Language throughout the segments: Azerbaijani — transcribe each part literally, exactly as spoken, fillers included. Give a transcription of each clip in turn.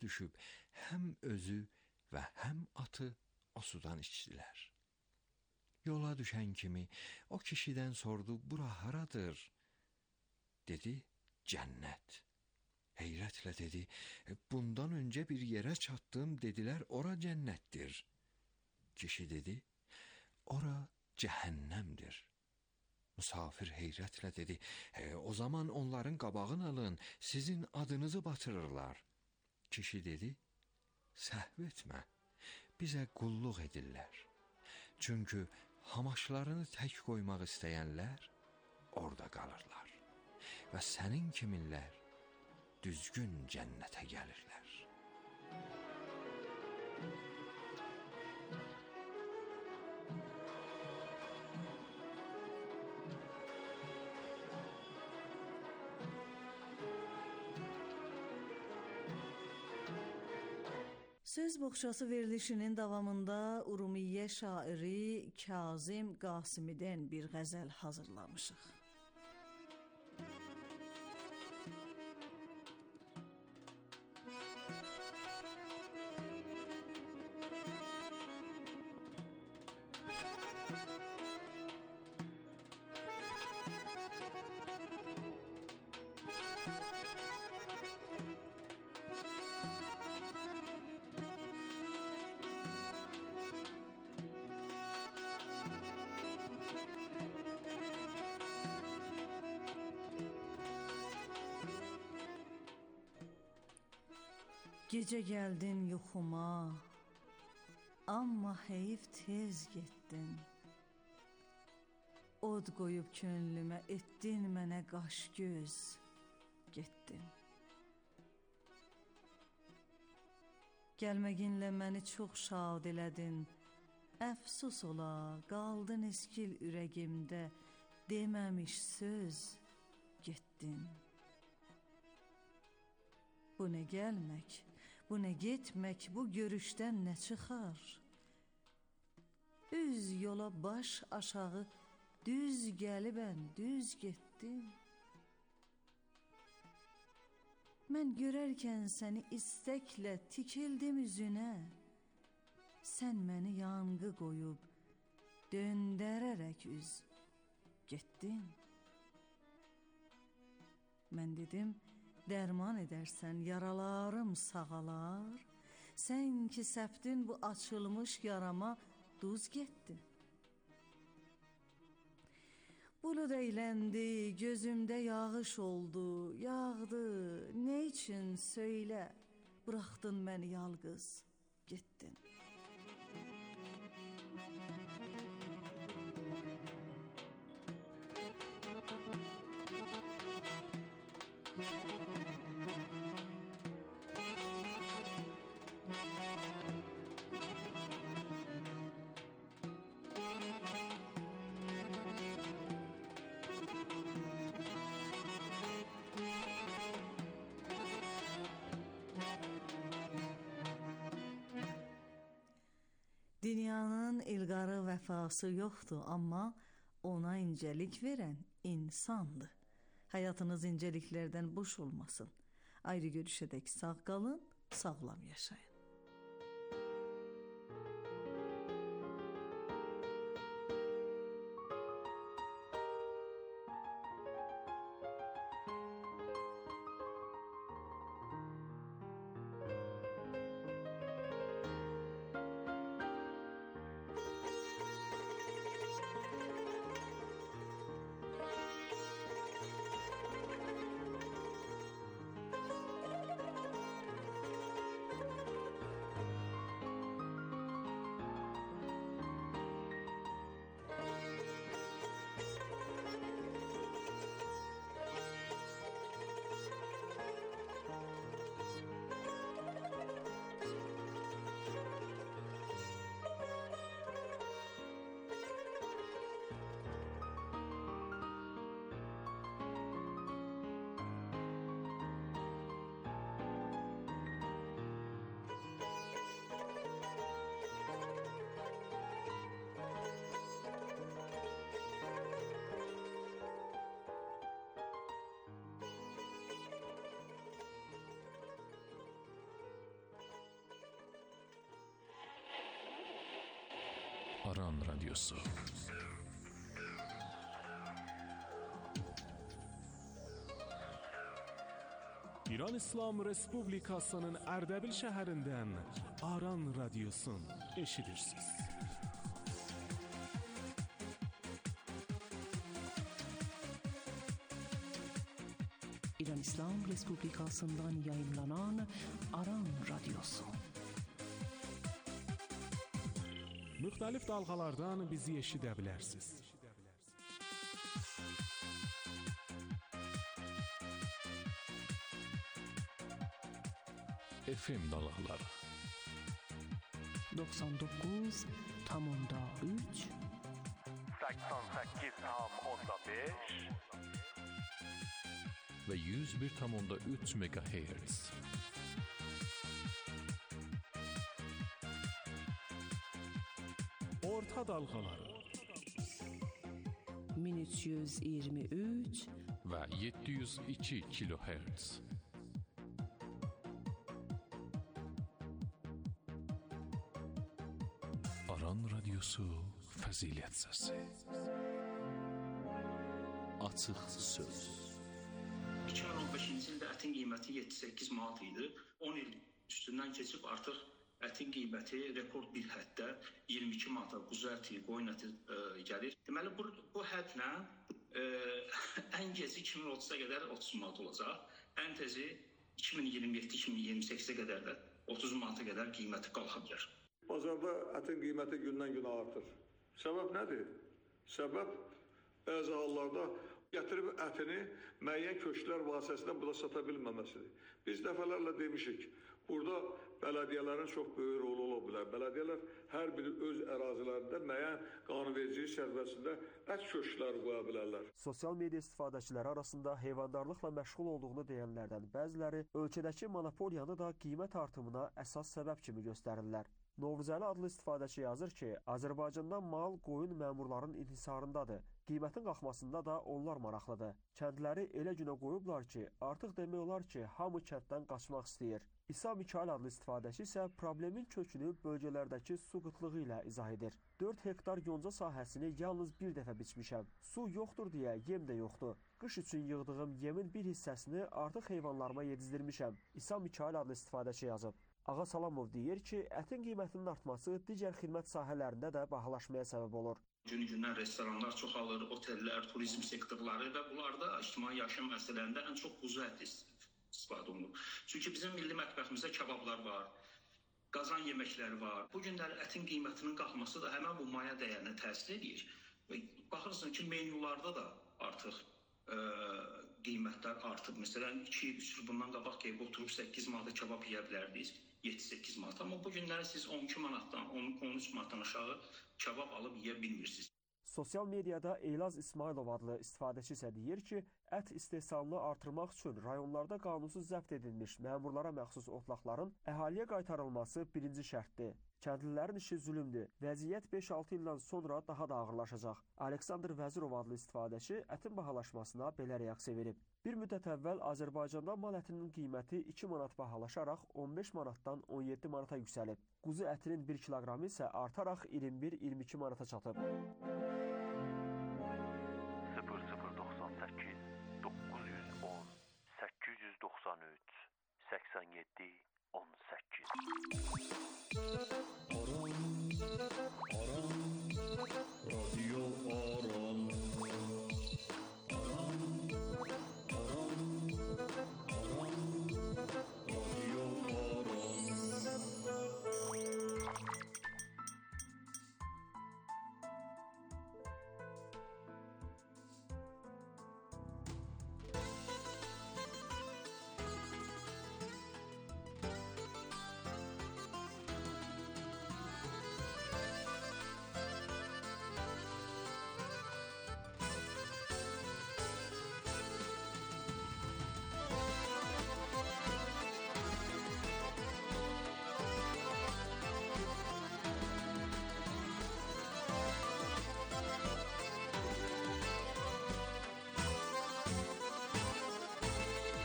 düşüb həm özü və həm atı o sudan içdilər. Yola düşən kimi o kişidən sordu, bura haradır? Dedi, cənnət. Heyrətlə dedi, bundan öncə bir yerə çatdım, dedilər, ora cənnətdir. Kişi dedi, ora cəhənnəmdir. Musafir heyrətlə dedi, e, o zaman onların qabağını alın, sizin adınızı batırırlar. Kişi dedi, səhv etmə, bizə qulluq edirlər. Çünki hamaşlarını tək qoymaq istəyənlər orada qalırlar və sənin kiminlər düzgün cənnətə gəlirlər. Söz boğçası verilişinin davamında Urumiyyə şairi Kazım Qasimidən bir qəzəl hazırlamışıq. Gecə gəldin yuxuma, amma heyif tez getdin. Od qoyub könlümə etdin mənə qaş göz, getdin. Gəlməginlə məni çox şad elədin, əfsus ola, qaldın eskil ürəgimdə, deməmiş söz, getdin. Bu nə gəlmək, bu nə getmək, bu görüşdən nə çıxar? Üz yola baş aşağı, düz gəlibən, düz getdim. Mən görərkən səni istəklə tikildim üzünə, sən məni yanğı qoyub, döndərərək üz, getdin. Mən dedim, dərman edərsən, yaralarım sağalar, sən ki səpdin bu açılmış yarama, duz getdi. Bulud eyləndi, gözümdə yağış oldu, yağdı, nə üçün söylə, buraxdın məni yalqız, getdin. Dünyanın ilqarı vəfası yoxdur, amma ona incəlik verən insandır. Həyatınız incəliklərdən boş olmasın. Ayrı görüşədək sağ qalın, sağlam yaşayın. Aran Radyosu. İran İslam Respublikasının Ərdəbil şəhərindən Aran Radyosun eşidirsiniz. İran İslam Respublikasından yayınlanan Aran Radyosu. Müxtəlif dalğalardan bizi eşidə bilərsiniz. F M dalğaları doksan doqquz tam üç səksən səkkiz tam beş və yüz bir tam üç megahertz. Orta dalğaları min üç yüz iyirmi üç və yeddi yüz iki kilohertz. Aran Radyosu Fəzilət Səsi. Açıq söz. iki min on beşinci ildə ətin qiyməti yeddi səkkiz manat idi. on il üstündən keçib artıq ətin qiyməti rekord bir həddə iyirmi iki manata quzu əti, qoyun əti e, gəlir. Deməli bu, bu hədlə e, ən geci iki min otuz'a qədər otuz manat olacaq. Ən tezi iki min iyirmi yeddi iki min iyirmi səkkizə qədər də otuz manata qədər qiyməti qalxa bilər. Bazarda ətin qiyməti gündən-günə artır. Səbəb nədir? Səbəb bəzi hallarda gətirib ətini müəyyən köşklər vasitəsilə burada sata bilməməsidir. Biz dəfələrlə demişik, burada bələdiyyələrin çox böyük rolu ola bilər. Bələdiyyələr hər biri öz ərazilərində müəyyən qanunvericilik çərçivəsində ət köşkləri qoya bilərlər. Sosial media istifadəçiləri arasında heyvandarlıqla məşğul olduğunu deyənlərdən bəziləri ölkədəki monopoliyanı da qiymət artımına əsas səbəb kimi göstərirlər. Novruzəli adlı istifadəçi yazır ki, Azərbaycanda mal qoyun məmurların inhisarındadır. Qiymətin qalxmasında da onlar maraqlıdır. Kəndləri elə günə qoyublar ki, artıq demək olar ki, hamı kənddən qaçmaq istəyir. İsa Mikail adlı istifadəçi isə problemin kökünü bölgələrdəki su qıtlığı ilə izah edir. dörd hektar yonca sahəsini yalnız bir dəfə biçmişəm. Su yoxdur deyə yem də yoxdur. Qış üçün yığdığım yemin bir hissəsini artıq heyvanlarıma yedizdirmişəm. İsa Mikail adlı istifadəçi yazıb. Ağa Salamov deyir ki, ətin qiymətinin artması digər xidmət sahələrində də bahalaşmaya səbəb olur. Gün-gündən restoranlar çoxalır, otellər, turizm sektorları və bunlarda ictimai yaşam məsələlərində ən çox quzu əti istifadə olunur. Çünki bizim milli mətbəximizdə kebablar var, qazan yeməkləri var. Bu günlər ətin qiymətinin qalxması da həmən bu maya dəyərinə təsir edir. Və baxırsınız ki, menyularda da artıq ə, qiymətlər artıb. Məsələn, iki üç il bundan qabaq qeyb oturub səkkiz manata kebab yeyə bilərdiniz. yeddi səkkiz manat. Amma bu günləri siz on iki manatdan, on üç manatdan aşağı kebab alıb yeyə bilmirsiniz. Sosial mediada Eylaz İsmailov adlı istifadəçi isə deyir ki, ət istehsalını artırmaq üçün rayonlarda qanunsuz zəbt edilmiş məmurlara məxsus otlaqların əhaliyə qaytarılması birinci şərtdir. Kəndlilərin işi zülümdür. Vəziyyət beş altı ildən sonra daha da ağırlaşacaq. Aleksandr Vəzirov adlı istifadəçi ətin bahalaşmasına belə reaksiya verib. Bir müddət əvvəl Azərbaycanda mal ətinin qiyməti iki manat bahalaşaraq on beş manatdan on yeddi manata yüksəlib. Quzu ətinin bir kiloqramı isə artaraq iyirmi bir iyirmi iki manata çatıb. sıfır sıfır doxsan səkkiz doqquz yüz on səkkiz yüz doxsan üç səksən yeddi on səkkiz.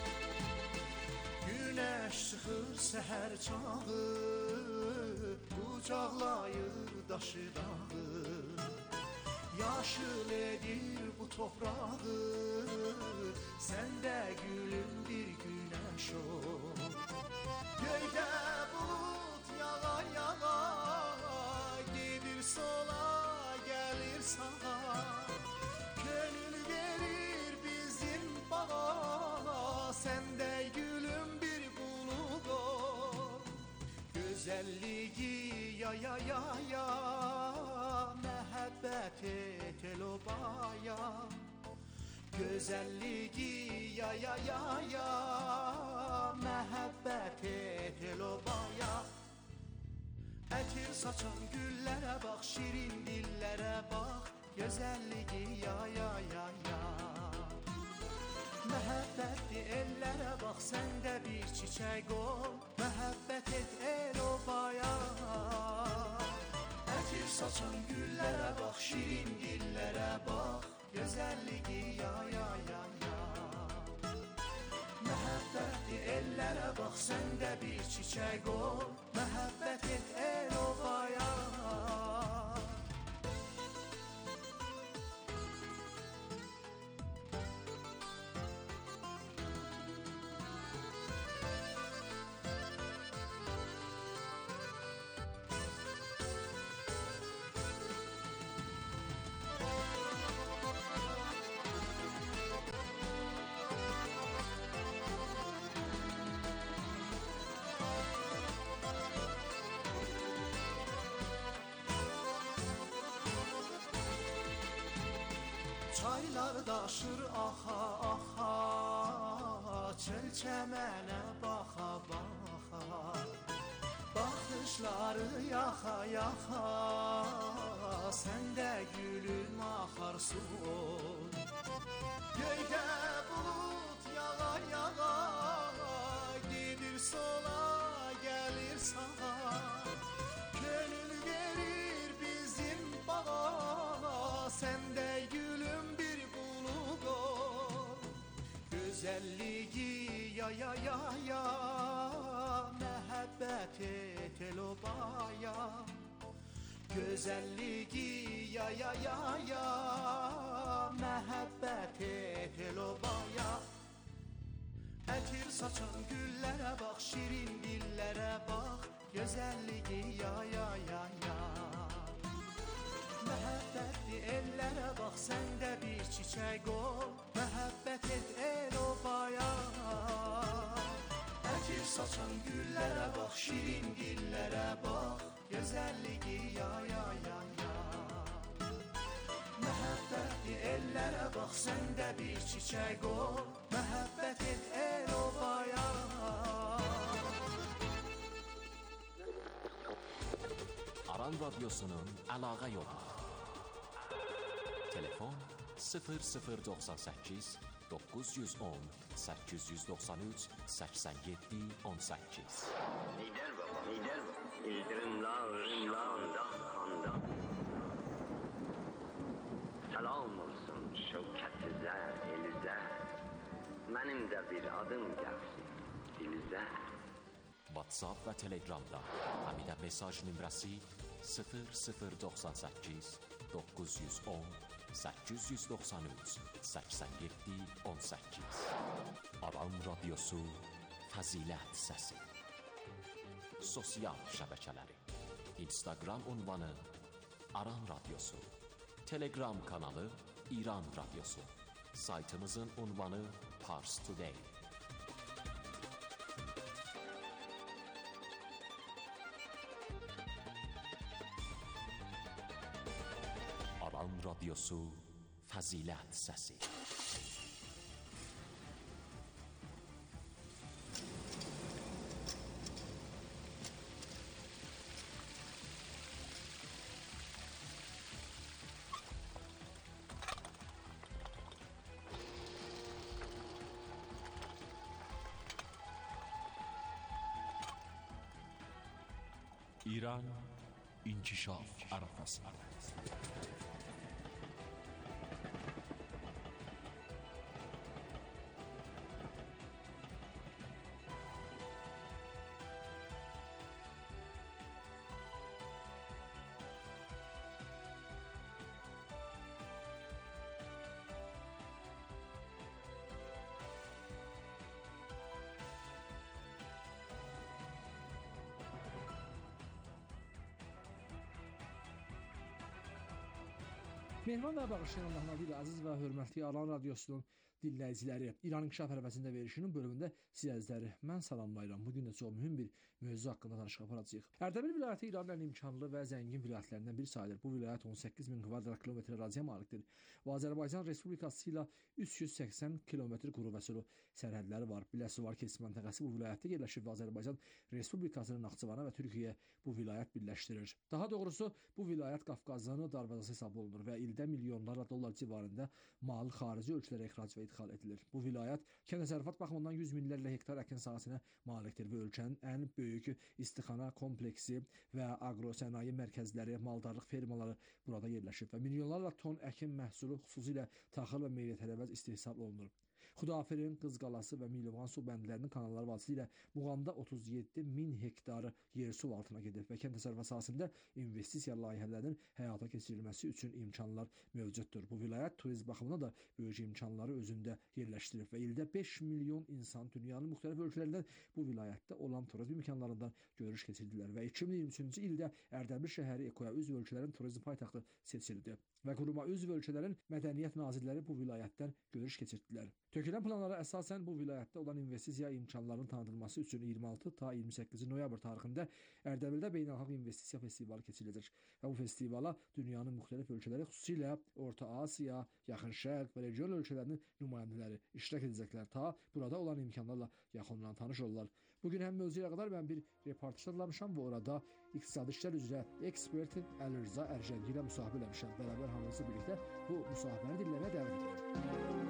Səhər çağı qucaqlayır daşı dağı, yaşıl edir bu toprağı, sən də gülüm bir günəş ol. Göydə bulut yağa yağa, gedir sola, gəlir sağa, könül verir bizim bağa, sən də gülüm bir bulut ol. Gözəlliyi ya ya ya ya, məhəbbət et el obaya. Gözəlliyi ya ya ya ya, məhəbbət et el obaya. Ətir saçan güllərə bax, şirin dillərə bax, gözəlliyi ya ya ya ya. Məhəbbətli ellərə bax, sən də bir çiçək ol, məhəbbət et el obaya. Ətir saçan güllərə bax, şirin dillərə bax, gözəlliyi ya ya ya ya. Məhəbbətli ellərə bax, sən də bir çiçək ol, məhəbbət et el obaya. Çaylar daşır axa axa, çöl çəmənə baxa baxa, baxışları yaxa yaxa, sən də gülüm axar su ol. Göydə bulut yağa yağa, gedir sola, gəlir sağa, könül verir bizim bağa, sən də gülüm bir bulut ol. Gözəlliyi ya ya ya ya, məhəbbət et el obaya. Gözəlliyi ya ya ya ya, məhəbbət et el obaya. Ətir saçan güllərə bax, şirin dillərə bax, gözəlliyi ya ya ya ya. Məhəbbətli ellərə bax, sən də bir çiçək ol, məhəbbət et el obaya. Ətir saçan güllərə bax, şirin dillərə bax, gözəlliyi ya ya ya ya. Məhəbbətli ellərə bax, sən də bir çiçək ol, məhəbbət et el obaya. Aran Radyosu'nun əlaqə yolu. Telefon sıfır sıfır doxsan səkkiz doqquz yüz on səkkiz yüz doxsan üç səksən yeddi on səkkiz. Lider baba, lider baba. İldırımlar, ırımlar, dağ Salam olsun şevkətizə, elizə. Mənim də bir adım gəlsin dilizə. WhatsApp və Telegramda Həmidə mesaj nömrəsi sıfır sıfır doxsan səkkiz doqquz yüz on səkkiz yüz doxsan üç səksən yeddi on səkkiz. Aran Radyosu Fəzilət Səsi. Sosial şəbəkələri: Instagram ünvanı Aran Radyosu, Telegram kanalı İran Radyosu, saytımızın ünvanı Pars Today. Aran Radyosu Fəzilət Səsi. İran inkişaf arafasında. Mehman və Bağışlayan Allahın adı ilə əziz və hörmətli Aran Radiosunun dinləyiciləri, İran İnkişaf Ərəfəsində verilişinin bölümündə sizləri mən salamlayıram. Bugün də çox mühüm bir mövzu haqqında danışıq aparacağıq. Ərdəbil vilayəti İranın ən imkanlı və zəngin vilayətlərindən biri sayılır. Bu vilayət on səkkiz min kvadrat kilometr əraziyə malikdir və Azərbaycan Respublikası ilə üç yüz səksən kilometr quru və sulu sərhədləri var. Biləsuvar keçid məntəqəsi bu vilayətdə yerləşir və Azərbaycan Respublikasının Naxçıvana və Türkiyə bu vilayət birləşdirir. Daha doğrusu bu vilayət Qafqazın darvazası hesab olunur və ildə milyonlarla dollar civarında mal xarici ölkələrə ixrac və idxal edilir. Bu vilayət kənd təsərrüfat baxımından yüz minlərlə hektar əkin sahəsinə malikdir və ölkənin ən böyük istixana kompleksi və aqrosənaye mərkəzləri, maldarlıq fermaları burada yerləşir və milyonlarla ton əkin məhsulu xüsusilə taxıl və meyvə-tərəvəz istehsal olunur. Xudafirin, Qızqalası və Milovğan su bəndlərinin kanalları vasitəsilə Muğamda otuz yeddi min hektar yer su altına gedir və kənd təsərrüfatı sahəsində investisiya layihələrinin həyata keçirilməsi üçün imkanlar mövcuddur. Bu vilayət turizm baxımından da böyük imkanları özündə yerləşdirir və ildə beş milyon insan dünyanın müxtəlif ölkələrindən bu vilayətdə olan turizm imkanlarından görüş keçirdilər və iki min iyirmi üçüncü ildə Ərdəbil şəhəri EKO-ya üzv ölkələrin turizm paytaxtı seçildi və quruma üzv ölkələrin mədəniyyət nazirləri bu vilayətdən görüş keçirdilər. Tökülən planlara əsasən bu vilayətdə olan investisiya imkanlarının tanıdılması üçün iyirmi altı ta iyirmi səkkiz noyabr tarixində Ərdəbildə Beynəlxalq İnvestisiya Festivalı keçiriləcək və bu festivala dünyanın müxtəlif ölkələri, xüsusilə Orta Asiya, Yaxın Şərq və region ölkələrinin nümayəndələri iştirak edəcəklər. Ta burada olan imkanlarla yaxından tanış olurlar. Bugün həm mövzu ilə qədər mən bir reportaj hazırlamışam və orada iqtisadi işlər üzrə ekspert Əli Rza Ərcəngi ilə müsahibə eləmişəm. Bərabər hamımızla birlikdə bu müsahibəni dinləməyə dəvət edirəm.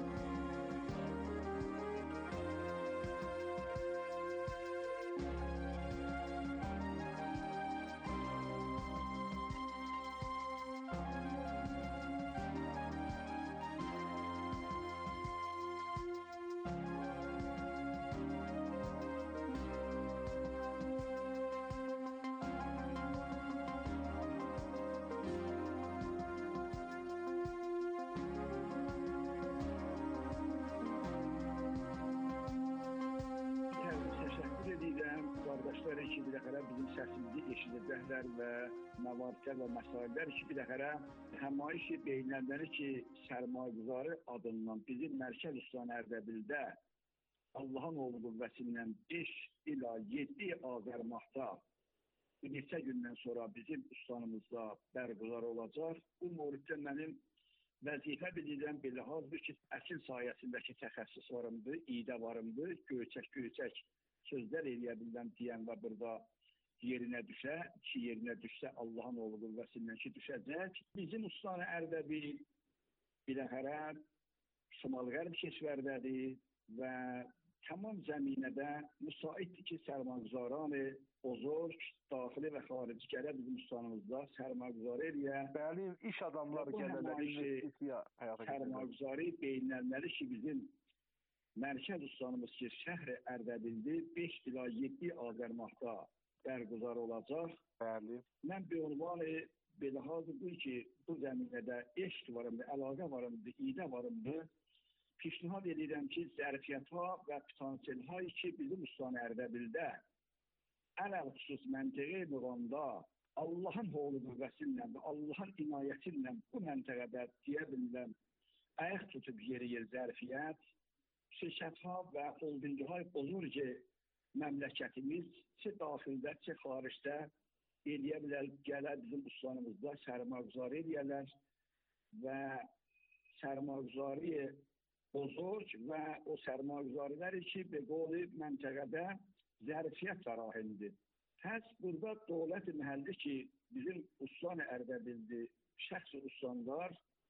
Qardaşlar ki, bir dəfələ bizim səsimizi eşidəcəklər və məvadlər və məsələlər ki, bir dəfələ həmayişi beyinləndədir ki, sərmayəgüzarı adından bizim Mərkəz Üstan Ərdəbildə Allahın oğlu qüvvəsindən beş ila yeddi Azərmahda bu neçə gündən sonra bizim üstanımızda bərqüzar olacaq. Bu mövriddə mənim vəzifə bilirəm belə hazır ki, əkin sayəsindəki təxəssüslarımdır, idə varımdır, göyçək-göyçək sözlər eləyə bilən deyən və burada yerinə düşə, ki yerinə düşsə Allahın oğlu qüvvəsindən ki düşəcək. Bizim Üstan Ərdəbil biləhərə Şimal-Qərb keşvərdədir və tamam zəminədə müsaitdir ki, sərmayəgüzaran bozorg, daxili və xarici gələ bizim üstanımızda sərmayəgüzarı eləyə. Bəli, iş adamları gələrlər, investisiya həyata keçirir. Sərmayəgüzarı beyinlənməli ki, bizim Mərkəz üstanımız ki, şəhri Ərdəbildir, beş ila yeddi Azərmahda bərqüzar olacaq. Bəli. Mən bir ünvanı belə hazırdır ki, bu zəminədə eşq varımdır, əlaqə varımdır, idə varımdır. Pişnihad edirəm ki, zərfiyyətə və potansiyelhayı ki, bizim Üstan Ərdəbildə ələl xüsus məntəqə müqamda Allahın oğlu qüvvəsindən və Allahın inayəti ilə bu məntəqədə deyə bilirəm, ayaq tutub yeri yer zərfiyyət, şirkətlər və holdinglər olur ki, məmləkətimiz ki, daxildə, ki, xaricdə eləyə bilər, gələr bizim üstanımızda sərmayəgüzarı eləyərlər və sərmayəgüzarı bozorg və o sərmayəgüzarılar ki, bir qolu məntəqədə zərfiyyət fərahindir. Həs burada dövlət məhəlli ki, bizim Üstan Ərdəbildir, şəxsi üstanlar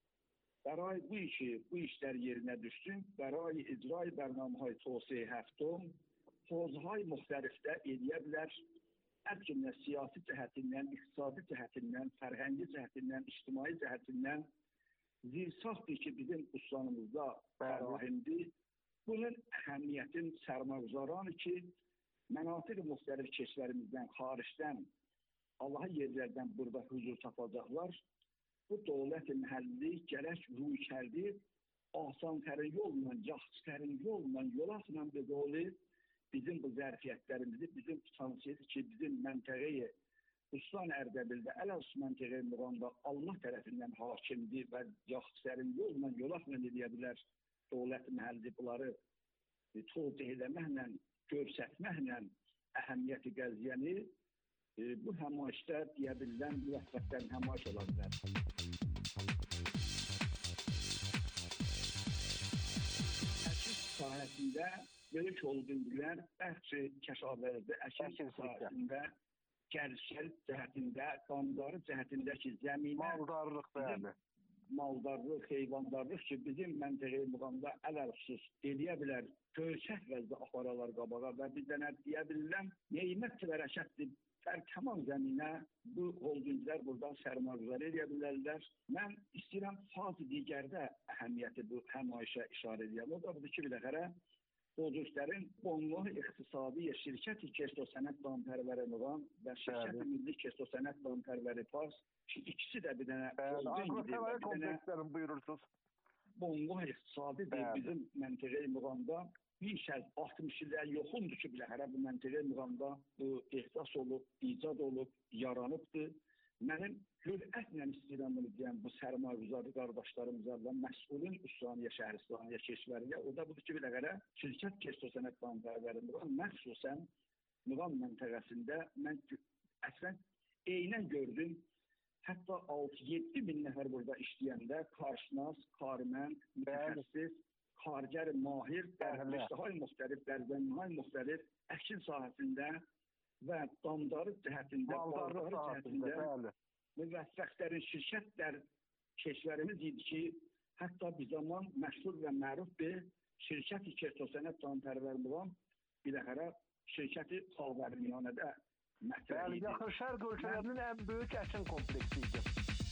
برای bu işi, bu işler yerine düşsün, برای icra برنامه‌های توسعه هفتم حوزه‌های مختلفdə eləyə bilər. Əlbəttə siyasi cəhətindən, iqtisadi cəhətindən, fərhəngi cəhətindən, ictimai cəhətindən zirsaxdır ki, bizim üstanımızda fərahimdir. Bunun əhəmiyyətin sərmayəgüzaranı ki, mənatiq müxtəlif keşlərimizdən, xaricdən, Allah'a yerlərdən burada huzur tapacaqlar. Bu dövlət məhəlli gərək ruhkərdi, asan-tərin yolla, yaxşı-tərin yolla, yolaqla bir qolu bizim bu zərfiyyətlərimizi, bizim potansiyeli ki, bizim məntəqəyi Ustan Ərdəbildə Əl-Əqsa məntəqə müqamında Allah tərəfindən hakimdir və yaxçıların yolla, yolaqla edə bilər dövlət məhəlli bunları tövcih eləməklə, görsətməklə əhəmiyyəti qəziyyəni bu həmayişdə deyə bilən müvəffəqlərin həmayiş ola bilər. Əkin sahəsində böyük holdinglər bəxşi kəşavərdə əkin sahəsində gəlişəl cəhətində, qandarı cəhətindəki zəminə maldarlıq bəli. Maldarlıq, heyvandarlıq ki, bizim məntəqəyi müqamda əl-əlxüsus eləyə bilər, görsək vəzdə aparalar qabağa və bir dənə deyə bilən neymət və-rəşətdir. Tərkəman zəminə bu holdinglər buradan sərmayələr eləyə bilərlər. Mən istəyirəm fazı digərdə əhəmiyyəti bu həmayişə işarə edəyəm. O da budur ki, biləxərə Qodurtlərin Bonluq İqtisadi Şirkəti Kesto Sənət Dampervəri Müqam və Şirkəti Milli Kesto Sənət Dampervəri Pas ki, ikisi də bir dənə Aqrosənaye komplekslərin buyurursunuz. Bonluq İqtisadidir bizim məntəqəyi müqamda. Bir şəz altmış illər yoxundur ki, biləxərə bu məntəqəyi müqamda bu ehsas olub, icad olub, yaranıbdır. Mənim hürətlə istəyirəm bunu deyən bu sərmayəgüzarı qardaşlarımıza və məsulun Üstaniyə Şəhristaniyyə keşvəriyə, o da budur ki, biləqərə Şirkət Kesto Sənət Dampervəri Müqam məxsusən Müqam məntəqəsində mən əslən eynən gördüm, hətta altı yeddi min nəfər burada işləyəndə qarşınas, karmən, mütəxəssis, kargər, mahir, dərhəmişdəhay müxtəlif, dərzənlihay müxtəlif əkin sahəsində və damdarı cəhətində, baldarı cəhətində müvəffəqlərin şirkətlər keşvərimiz idi ki, hətta bir zaman məşhur və məruf bir şirkəti Kesto Sənət Dampervəri Müqam biləxərə şirkəti Xavərmiyanədə mətbəli idi. Yaxın Şərq ölkələrinin ən böyük əkin kompleksi idi.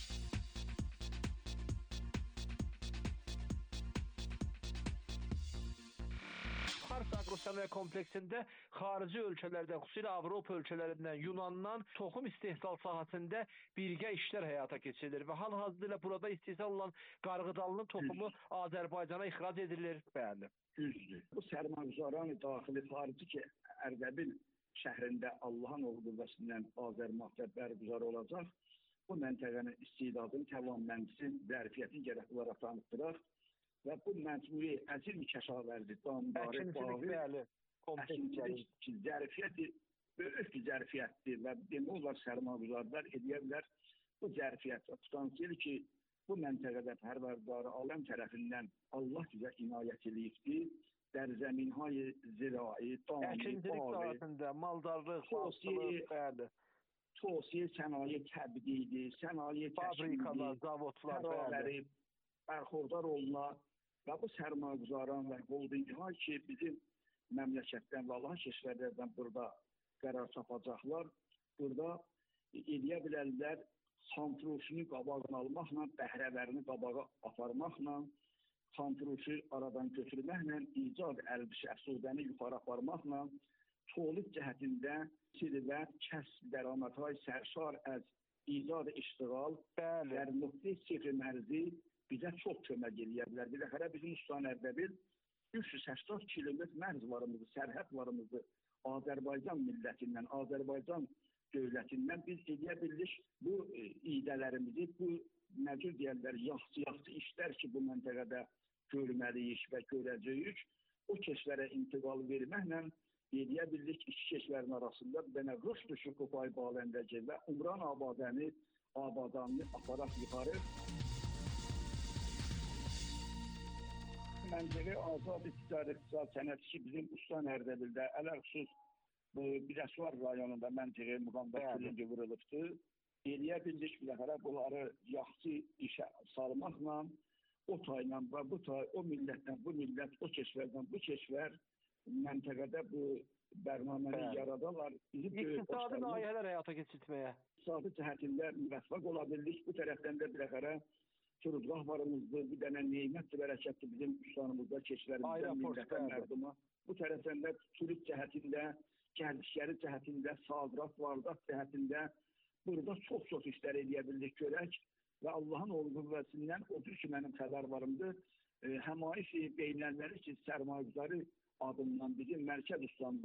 Fars Aqrosənaye kompleksində xarici ölkələrdən, xüsusilə Avropa ölkələrindən, Yunandan toxum istehsal sahəsində birgə işlər həyata keçirilir və hal-hazırda burada istehsal olan qarğıdalının toxumu Azərbaycana ixrac edilir. Bəli. Düzdür. Bu sərmayəgüzaran daxili xarici ki, Ərdəbil şəhrində Allahın oğlu qüvvəsindən Azərbaycan bərgüzar olacaq. Bu məntəqənin istedadını, təvəmmənsin, zərfiyyətini gərək olaraq tanıtdıraq. Və bu məcmui əzil kəşavərdir, damdarı, bağlı, əkinçilik zərfiyyəti, böyük bir zərfiyyətdir və demək olar sərmayəgüzarlar edə bilər bu zərfiyyət və potansiyeli ki, bu məntəqədə pərvərdarı aləm tərəfindən Allah bizə inayət eləyibdir. Dərzəminhay zirai, dami, əkinçilik sahəsində, maldarlıq, bağçılıq, bəli. Tosiyə sənaye təbdidir, sənaye fabrikalar, zavodlar, bəli. Bərxordar olunar. Və bu sərmayəgüzaran və holdinglər ki, bizim məmləkətdən və Allah keşvərlərdən burada qərar tapacaqlar, burada edə bilərlər kontrolçunu qabağını almaqla, bəhrəvərini qabağa aparmaqla, kontrolçu aradan götürməklə, icad əlbiş əfsudəni yuxarı aparmaqla, tolid cəhətində silvət, kəsb, dəraməthay, sərşar əz icad iştiqal, nöqtə sıfır mərzi bizə çox kömək eləyə bilər. Biləxərə bizim Ustan Ərdəbil üç yüz səksən kilometr mərzivarımızı, sərhədvarımızı Azərbaycan millətindən, Azərbaycan dövlətindən biz edə bildik bu idələrimizi, bu məcur deyərlər, yaxşı-yaxşı işlər ki, bu məntəqədə görməliyik və görəcəyik, o keşvərə intiqal verməklə edə bildik iki keşvərin arasında bir dənə rus düşü Qubay Baləndəci və Umran Abadəni, Abadanını aparaq yuxarı. Məntəqə azad ticari iqtisad sənəti ki, bizim Ustan Ərdəbildə ələxüsus Birəşvar rayonunda məntəqə müqamda birinci vurulubdur. Eləyə bildik biləxərə bunları yaxşı işə salmaqla, o tayla və bu tay, o millətdən bu millət, o keşvərdən bu keşvər məntəqədə bu bərnaməni yaradalar. İqtisadi layihələr həyata keçirtməyə. İqtisadi cəhətində müvəffəq ola bildik. Bu tərəfdən də biləxərə Turudgah varımızdır, bir dənə neymətdir, bərəkətdir bizim üstanımızda, keşlərimizdə, millətə, mərduma. Bu tərəfdən də turist cəhətində, gəldikləri cəhətində, sadrat, vardat cəhətində burada çox-çox işlər edə bildik görək və Allahın oğlu qüvvəsindən odur ki, mənim xəbər varımdır, həmayiş beynəlləri ki, sərmayəgüzarı adından bizim Mərkəz Ustandə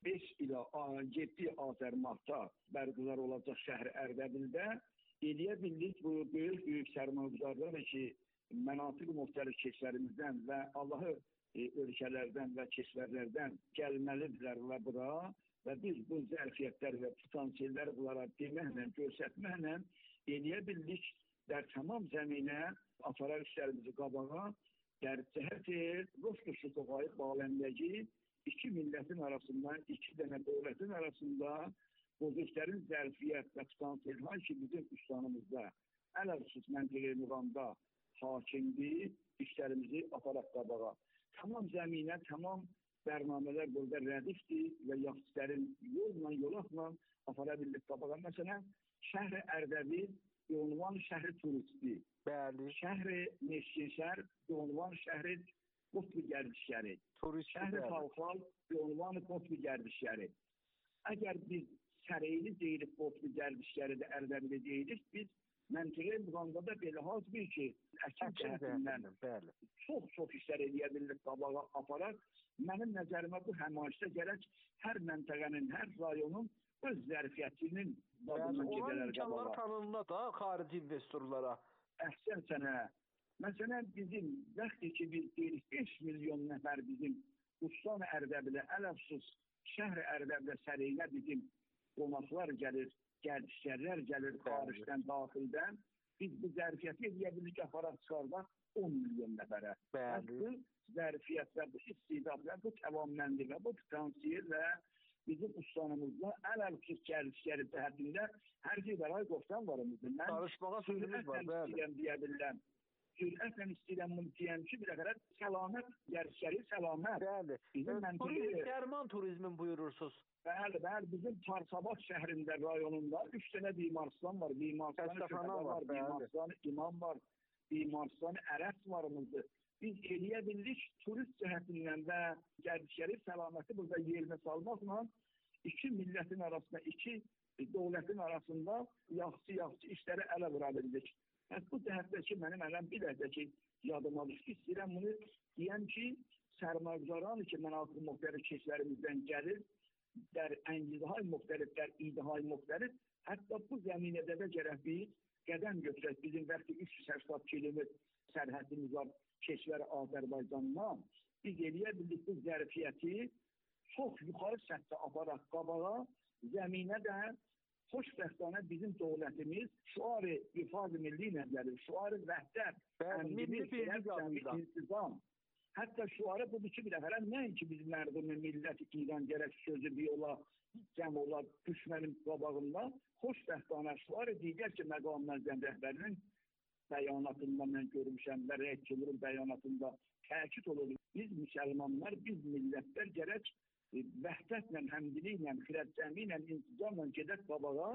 beş ilə yeddi Azər martda bərqərar olacaq şəhər Ərdəbildə eləyə bildik bu böyük-böyük sərmayədarlar ki, mənatiq müxtəlif keçlərimizdən və Allahı e, ölkələrdən və keçlərlərdən gəlməlidirlər və bura və biz bu zərfiyyətlər və potansiyelləri bunlara deməklə, göstərməklə eləyə bildik der tamam zəminə aparar işlərimizi qabağa, der cəhət Rus-Rusu toxayıb bağlandığı iki millətin arasında, iki dənə dövlətin arasında bozukların zərfiyyət və potansiyellər ki, bizim üstanımızda ələl-xüsus məntiqi müqamda hakimdir, işlərimizi aparaq qabağa. Tamam zəminə, tamam bərnamələr burada rədifdir və yaxçilərin yolla, yolaqla apara bildik qabağa. Məsələn, şəhri Ərdəbil ünvan şəhri turisti, bəli. Şəhri Neşkinşər ünvan şəhri qutbu gərdişləri, şəhri Xalxal ünvan qutbu gərdişləri. Əgər biz səreyli deyirik qutbu gərdişləri də Ərdəbili deyirik, biz məntiqi müqamda da belə haz bir ki, əkin cəhətindən çox-çox işlər edə bilirik qabağa aparaq. Mənim nəzərimə bu həmaişdə gərək hər məntəqənin, hər rayonun öz zərfiyyətinin dadından gedələr qabağa. Onun imkanları tanınma da xarici investorlara. Əhsən sənə. Məsələn, bizim vaxtı ki, biz deyirik beş milyon nəfər bizim Ustan Ərdəbilə, ələfsus şəhər Ərdəbilə səreyinə bizim qonaqlar gəlir, gəldişlərlər gəlir xaricdən, daxildən. Biz bu zərfiyyəti edə bilirik, aparaq çıxardaq on milyon nəfərə. Bu zərfiyyətlər, bu istidadlar, bu təvamməndilər, bu potansiyellə bizim ustanımızda ələl-xüsus gəldişləri cəhətində hər şey bəray qoftan varımızdır. Danışmağa sözümüz var, bəli. Sürətlə istəyirəm bunu deyəm ki, bir qədər səlamət gəldişləri, səlamət. Bəli. Turizm, dərman turizmin buyurursunuz. Bəli, bəli. Bizim Tarsabat şəhrində, rayonunda üç dənə Bimarslan var. Bimarslan şəhədə var, Bimarslan İmam var, Bimarslan Ərəs varımızdır. Biz eləyə bildik turist cəhətindən və gəldişləri səlaməti burada yerinə salmaqla iki millətin arasında, iki dövlətin arasında yaxşı-yaxşı işləri ələ vura bildik. Bu cəhətdə ki, mənim ələm bir dəfə ki, yadıma düşdü. İstəyirəm bunu deyəm ki, sərmayədaran ki, mənasib müxtəlif keçlərimizdən gəlir, dər əngizahay müxtəlif, dər idihay müxtəlif, hətta bu zəminədə də gərək biz qədəm götürək. Bizim vəqti üç yüz səksən kilometr sərhədimiz var keçləri Azərbaycandan. Biz eləyə bildik bu zərfiyyəti çox yuxarı səthdə aparaq qabağa, zəminə də xoşbəxtانه bizim dövlətimiz şuarı ifade milli nəzəri, şuarı vəhdət, milli birlik intizam. Hətta şuarı budur ki, bir dəfələ nəinki biz mərdumi milləti İran gərək sözü bir ola, cəm ola, düşmənin qabağında xoşbəxtانه şuarı digər ki, məqam məzən rəhbərinin bəyanatında mən görmüşəm və rəhkilərin bəyanatında təkid olur. Biz müsəlmanlar, biz millətlər gərək vəhdətlə, həmdiliklə, xirətcəmiylə, intizamla gedək qabağa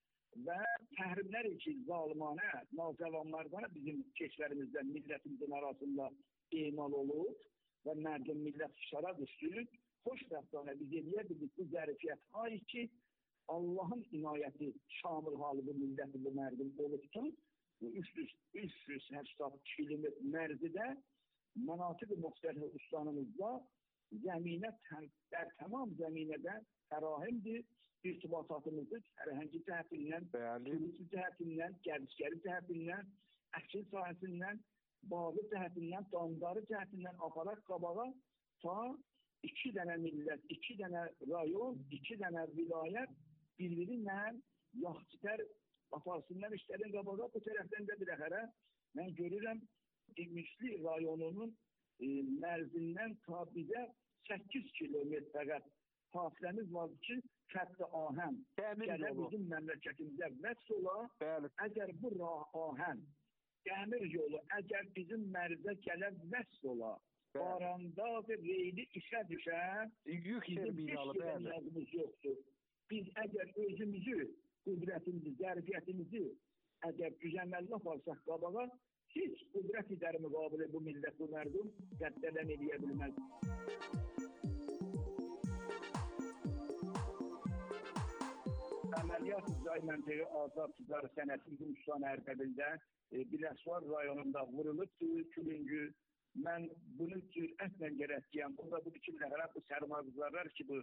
və təhrimlər ki, zalimانه, nazəvanlardan bizim keçlərimizdən, millətimizin arasında emal olub və mərdum millət fişara düşdük. Xoşbəxtانه biz eləyə bildik bu zərfiyyət ay ki, Allahın inayəti şamil halı bu milləti, bu mərdum olubdur. üç yüz səksən kilometr mərzidə mənatiq-i müxtəlif ustanımızda zəminə, dər tamam zəminədə fərahimdir, irtibatatımızdır, sərhəngi cəhətindən, turisi cəhətindən, gəldişləri cəhətindən, əkin sahəsindən, bağı cəhətindən, damdarı cəhətindən aparaq qabağa ta iki dənə millət, iki dənə rayon, iki dənə vilayət bir-birinlə yaxçıtər aparsınlar işlərin qabağa. Bu tərəfdən də bir əxərə mən görürəm Dimişli rayonunun e, mərzindən ta bizə səkkiz kilometr fəqət fasiləmiz var ki, xətti ahəm gələ bizim məmləkətimizə vəks ola. Əgər bu ahəm, dəmir yolu, əgər bizim mərzə gələ vəks ola, baranda və reyli işə düşə, bizim heç yerən yazımız yoxdur. Biz əgər özümüzü, qüdrətimizi, zərfiyyətimizi əgər düzəməlli aparsaq qabağa, heç qüdrət idər müqabili bu millət, bu mərdum qəddələn edə bilməz. Əməliyyat icra məntəqi azad ticarət sənəti Ustan Ərdəbildə Biləsuvar rayonunda vurulubdur, külüngü. Mən bunu cürətlə gərək deyəm. Burada bu iki biləqərə bu sərmayədarlar ki, bu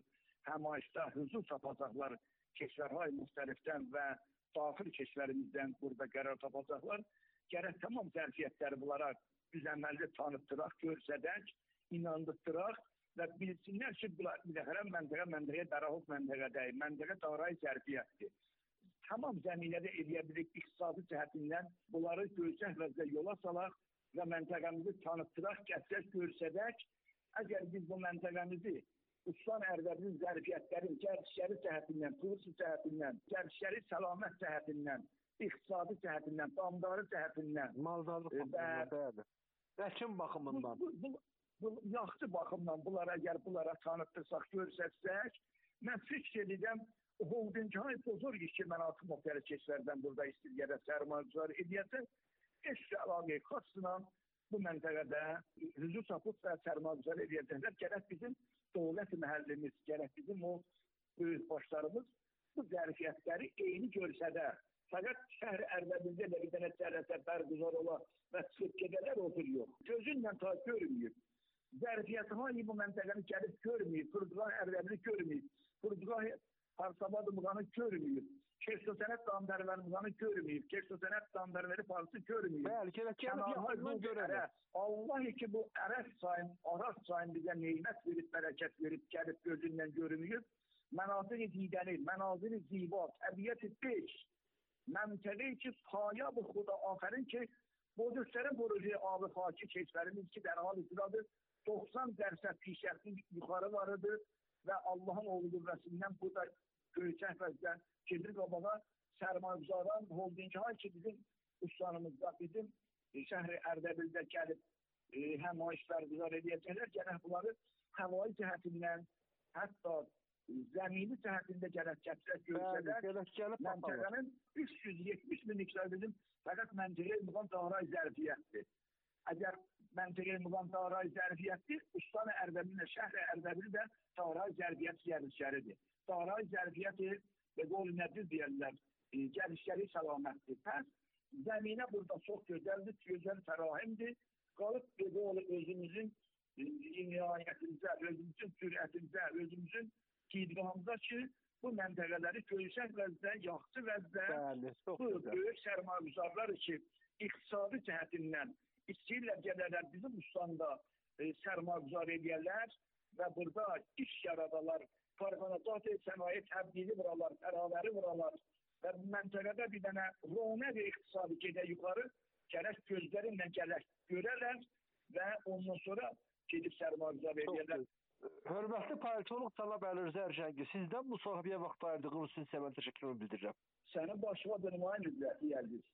həmayişdə hüzur tapacaqlar keşvərhay müxtəlifdən və daxil keşvərimizdən burada qərar tapacaqlar. Gərək tamam zərfiyyətləri bunlara biz əməlli tanıtdıraq, görsədək, inandıraq və bilsinlər ki, bir dəxərə məntəqə, məntəqə Darahov məntəqədəyik, məntəqə daray zərfiyyətdir. Tamam zəminədə eləyə bilik iqtisadi cəhətindən bunları görsək və yola salaq və məntəqəmizi tanıtdıraq, gətirək, görsədək. Əgər biz bu məntəqəmizi Ustan Ərdəbilin zərfiyyətlərin gəlişləri cəhətindən, turizm cəhətindən, gəlişləri səlamət cəhətindən, iqtisadi cəhətindən, damdarı cəhətindən, maldarlıq baxımından, rəkim baxımından, bu, bu, bu, yaxşı baxımdan bunlara, əgər bunlara tanıtdırsaq, görsətsək, mən fikr edirəm, holdinghay bozorg ki, mən altı müxtəlif keşlərdən burada istirgədə sərmayəçiləri edəyəcək, eşki əlaqə xaçla bu məntəqədə hüzur tapıb və sərmayəçiləri edəyəcəklər. Gərək bizim dövlət məhəllimiz, gərək bizim o böyük başlarımız bu zərfiyyətləri eyni görsədə, fəqət şəhər Ərdəbildə də bir dənə cərəsə bərqüzar ola və çıxıb gedələr otur yox. Gözünlə ta görməyib. Zərfiyyəti hangi bu məntəqəni gəlib görməyib, Qurduqay Ərdəbili görməyib, Qurduqay Harsabadımızanı görməyib, Keşto Sənət Damdarvərimizanı görməyib, Keşto Sənət Damdarvəri Parsı görməyib. Bəlkə də gəlib görməyib. Allah ki, bu ərəz sayın, araz sayın bizə neymət verib, bərəkət verib, gəlib gözündən görməyib. Mənazir-i didəni, mənazir-i ziba, təbiyyət-i beş, məntəqə-i ki, paya bu xuda afərin ki, bozukların proje abi xaki keşlərimiz ki, dərhal icradır, doxsan dərsə pişəkli yuxarı varıdır və Allahın oğlu qüvvəsindən burada göyçək vəzdə gedir qabağa sərmayəgüzaran holdinghay ki, bizim ustanımızda, bizim şəhri Ərdəbildə gəlib e, həmayişlər güzar edəcəklər, gərək bunları həvai cəhətindən, hətta zəmini cəhətində gərək gətirək görsələr, məntəqənin üç yüz yetmiş min miktar bizim fəqət məntəqə müqam daray zərfiyyətdir. Əgər məntəqə müqam daray zərfiyyətdir, Ustan Ərdəbillə, şəhri Ərdəbil də daray zərfiyyət gəlişləridir. Daray zərfiyyəti və qol nədir deyərlər, e, gəlişləri səlamətdir. Pəs, zəminə burada çox gözəldir, gözəl fərahimdir. Qalıb və qol özümüzün e, inayətimizə, özümüzün sürətimizə, özümüzün qidqamıza ki, bu məntəqələri görsək vəzdə, yaxşı vəzdə, bu böyük sərmayəgüzarlar ki, iqtisadi cəhətindən istəyirlər gələrlər bizim ustandə e, sərmayəgüzar edərlər və burada iş yaradalar, karbonatat-ı sənaye təbdili vuralar, təravəri vuralar və məntəqədə bir dənə ronə və iqtisadi gedə yuxarı gərək gözlərinlə gələk görərlər və ondan sonra gedib sərmayəgüzar edərlər. Hörmətli politolog Talab Əlirzə Ərşəngi, sizdən bu sahibiyə vaxt ayırdığınız üçün sizə mən təşəkkürümü bildirirəm. Sənin başıma dönməyin üzrəti gəldik.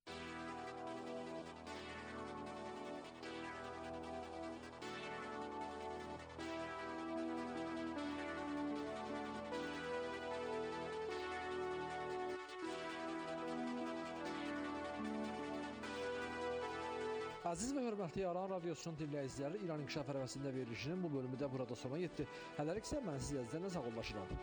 Əziz və hörmətli Aran Radiosunun dinləyiciləri, İran İnkişaf Ərəfəsində verilişinin bu bölümü də burada sona yetdi. Hələlik isə mən sizlərlə sağollaşıram.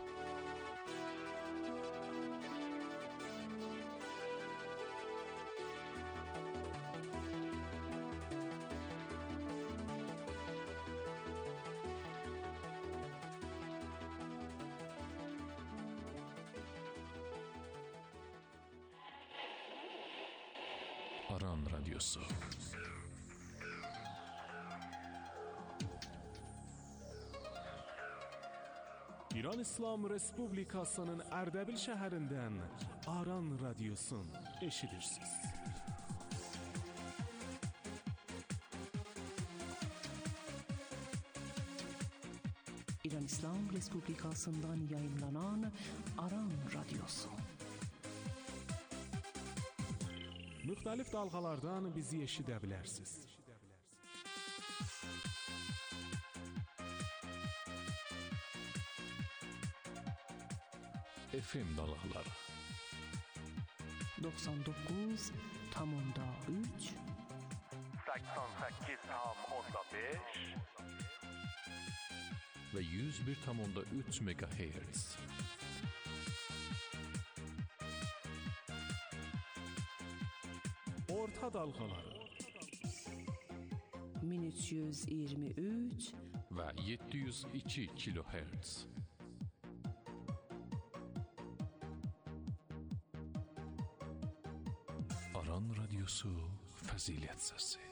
Aran Radyosu. İran İslam Respublikasının Ərdəbil şəhərindən Aran Radyosun eşidirsiniz. İran İslam Respublikasından yayımlanan Aran Radyosu. Müxtəlif dalğalardan bizi eşidə bilərsiniz. F M dalğaları doxsan doqquz tam üç səksən səkkiz tam beş və yüz bir tam üç megahertz. Orta dalğaları min üç yüz iyirmi üç və yeddi yüz iki kilohertz. Aran Radyosu Fəzilət Səsi.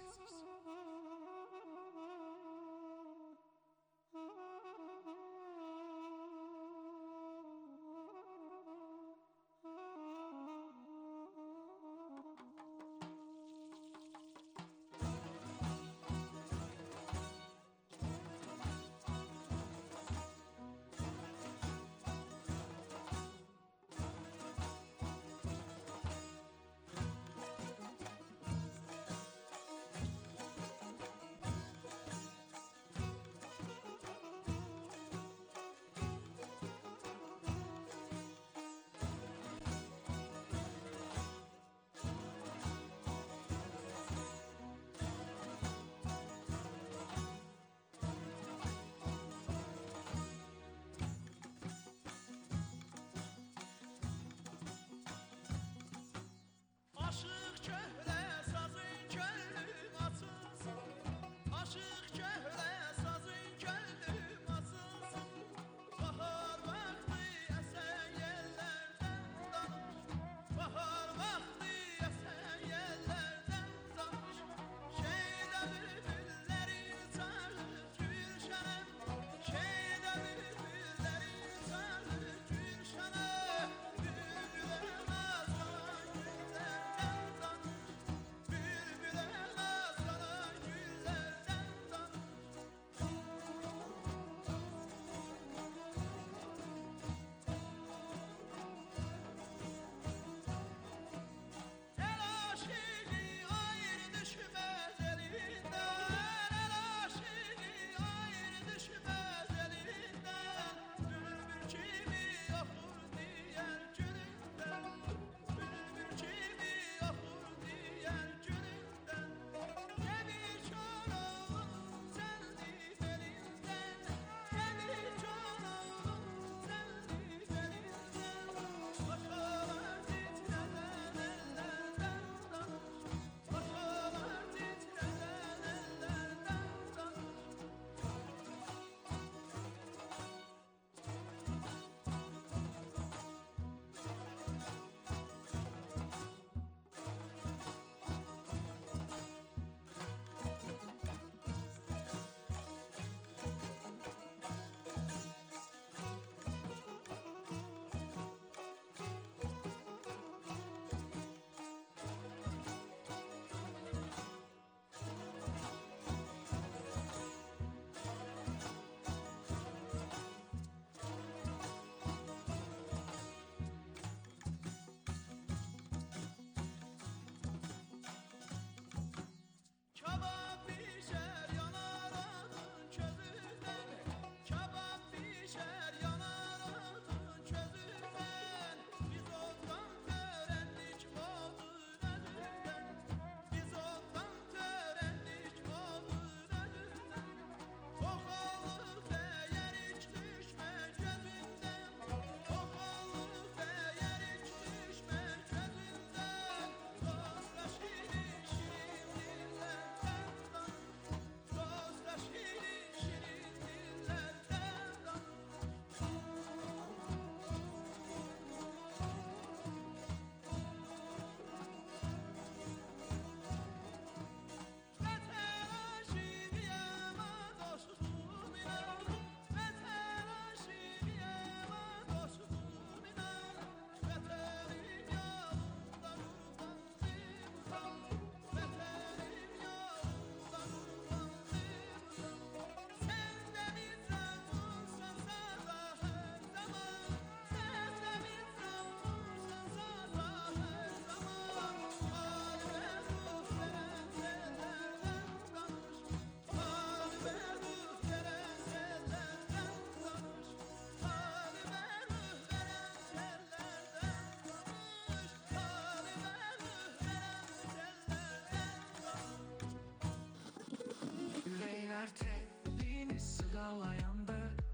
Yüreğler telini sıralayanda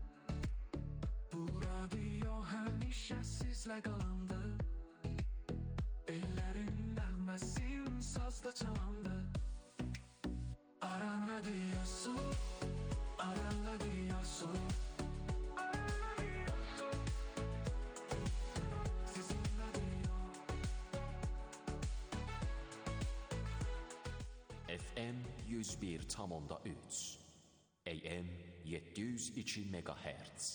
bu radyo həmişə sizlə qalandı. Ellərin nəğməsin sazda çalandı. Aran radyosu, Aran radyosu, Aran radyosu, sizin radyo. yüz bir tam onda üç, A M yeddi yüz iki megahertz.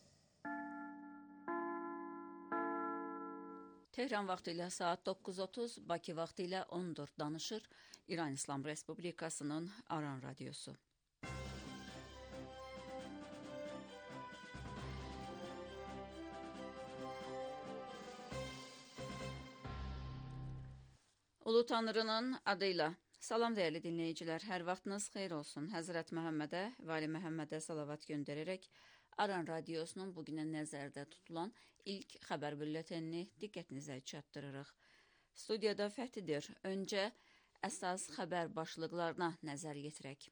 Tehran vaxtı ilə saat doqquz otuz, Bakı vaxtı ilə on dörd danışır İran İslam Respublikasının Aran Radiosu. Ulu Tanrının adıyla. Salam dəyərli dinləyicilər, hər vaxtınız xeyir olsun. Həzrət Məhəmmədə və Ali Məhəmmədə salavat göndərərək Aran Radiosunun bugünə nəzərdə tutulan ilk xəbər bülletenini diqqətinizə çatdırırıq. Studiyada Fəthidir. Öncə əsas xəbər başlıqlarına nəzər yetirək.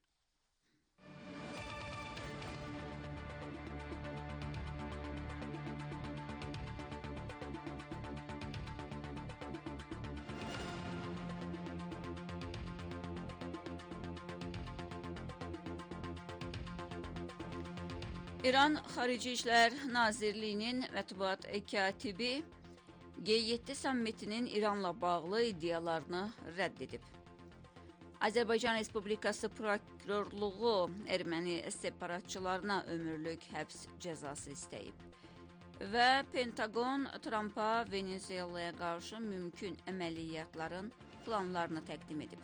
İran Xarici İşlər Nazirliyinin mətbuat katibi G yeddi sammitinin İranla bağlı iddialarını rədd edib. Azərbaycan Respublikası prokurorluğu erməni separatçılarına ömürlük həbs cəzası istəyib. Və Pentagon Trumpa Venezuelaya qarşı mümkün əməliyyatların planlarını təqdim edib.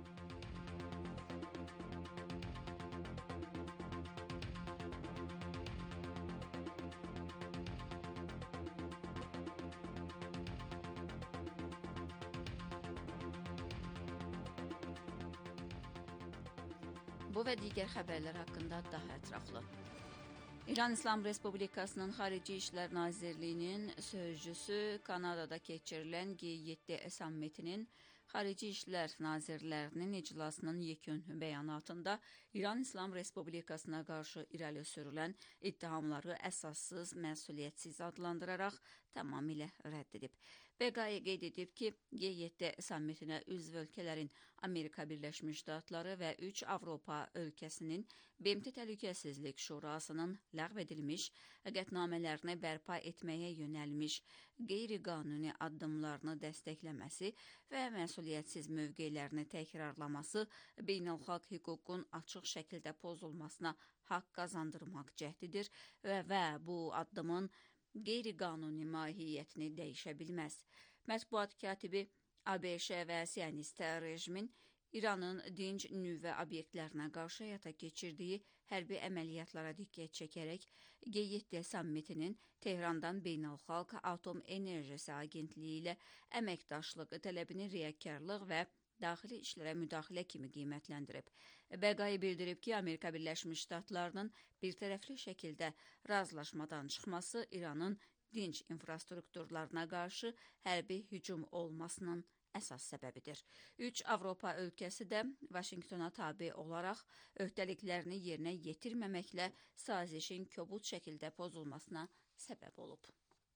Bu və digər xəbərlər haqqında daha ətraflı. İran İslam Respublikasının Xarici İşlər Nazirliyinin sözcüsü Kanadada keçirilən G yeddi sammitinin Xarici İşlər Nazirlərinin iclasının yekun bəyanatında İran İslam Respublikasına qarşı irəli sürülən ittihamları əsassız, məsuliyyətsiz adlandıraraq tamamilə rədd edib. B Q qeyd edib ki, G yeddi sammitinə üzv ölkələrin Amerika Birləşmiş Ştatları və üç Avropa ölkəsinin B M T Təhlükəsizlik Şurasının ləğv edilmiş qətnamələrini bərpa etməyə yönəlmiş qeyri-qanuni addımlarını dəstəkləməsi və məsuliyyətsiz mövqelərini təkrarlaması beynəlxalq hüququn açıq şəkildə pozulmasına haqq qazandırmaq cəhdidir və, və bu addımın qeyri-qanuni mahiyyətini dəyişə bilməz. Mətbuat katibi A B Ş və Siyonist rejimin İranın dinc nüvə obyektlərinə qarşı həyata keçirdiyi hərbi əməliyyatlara diqqət çəkərək G yeddi sammitinin Tehrandan Beynəlxalq Atom Enerjisi Agentliyi ilə əməkdaşlıq tələbini riyakarlıq və daxili işlərə müdaxilə kimi qiymətləndirib. B Q bildirib ki, Amerika Birləşmiş Ştatlarının birtərəfli şəkildə razılaşmadan çıxması İranın dinc infrastrukturlarına qarşı hərbi hücum olmasının əsas səbəbidir. Üç Avropa ölkəsi də Vaşinqtona tabe olaraq öhdəliklərini yerinə yetirməməklə sazişin kobud şəkildə pozulmasına səbəb olub.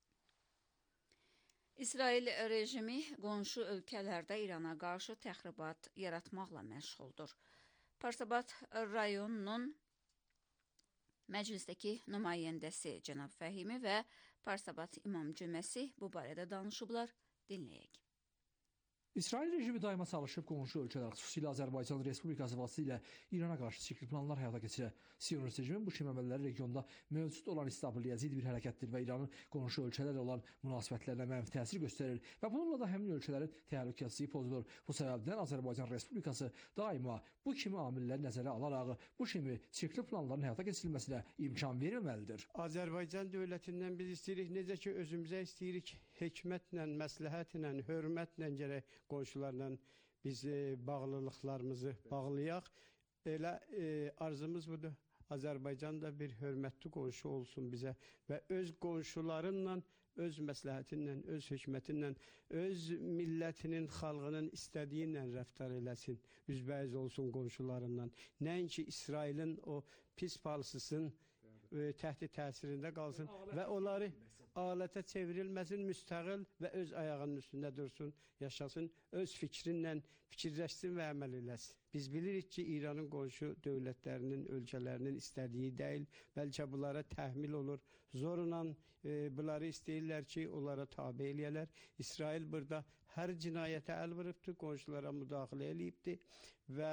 İsrail rejimi qonşu ölkələrdə İrana qarşı təxribat yaratmaqla məşğuldur. Parsabat rayonunun məclisdəki nümayəndəsi cənab Fəhimi və Parsabat İmam Cüməsi bu barədə danışıblar. Dinləyək. İsrail rejimi daima çalışıb qonşu ölkələr, xüsusilə Azərbaycan Respublikası vasitəsilə İrana qarşı sikli planlar həyata keçirə. Siyonist rejimin bu kimi əməlləri regionda mövcud olan istiqamətli bir hərəkətdir və İranın qonşu ölkələrlə olan münasibətlərinə mənfi təsir göstərir və bununla da həmin ölkələrin təhlükəsizliyi pozulur. Bu səbəbdən Azərbaycan Respublikası daima bu kimi amilləri nəzərə alaraq bu kimi sikli planların həyata keçirilməsinə imkan verilməlidir. Azərbaycan dövlətindən biz istəyirik, necə ki özümüzə istəyirik, hikmətlə, məsləhətlə, hörmətlə gərək qonşularla biz e, bağlılıqlarımızı bağlayaq. Elə e, arzumuz budur. Azərbaycan da bir hörmətli qonşu olsun bizə və öz qonşularınla, öz məsləhətinlə, öz hökumətinlə, öz millətinin, xalqının istədiyinlə rəftar eləsin, üzbəyiz olsun qonşularından. Nəinki İsrailin o pis palsısın e, təhti təsirində qalsın və onları alətə çevrilməsin, müstəqil və öz ayağının üstündə dursun, yaşasın, öz fikrinlə fikirləşsin və əməl eləsin. Biz bilirik ki, İranın qonşu dövlətlərinin, ölkələrinin istədiyi deyil, bəlkə bunlara təhmil olur. Zorla e, bunları istəyirlər ki, onlara tabi eləyələr. İsrail burada hər cinayətə əl vurubdur, qonşulara müdaxilə eləyibdir və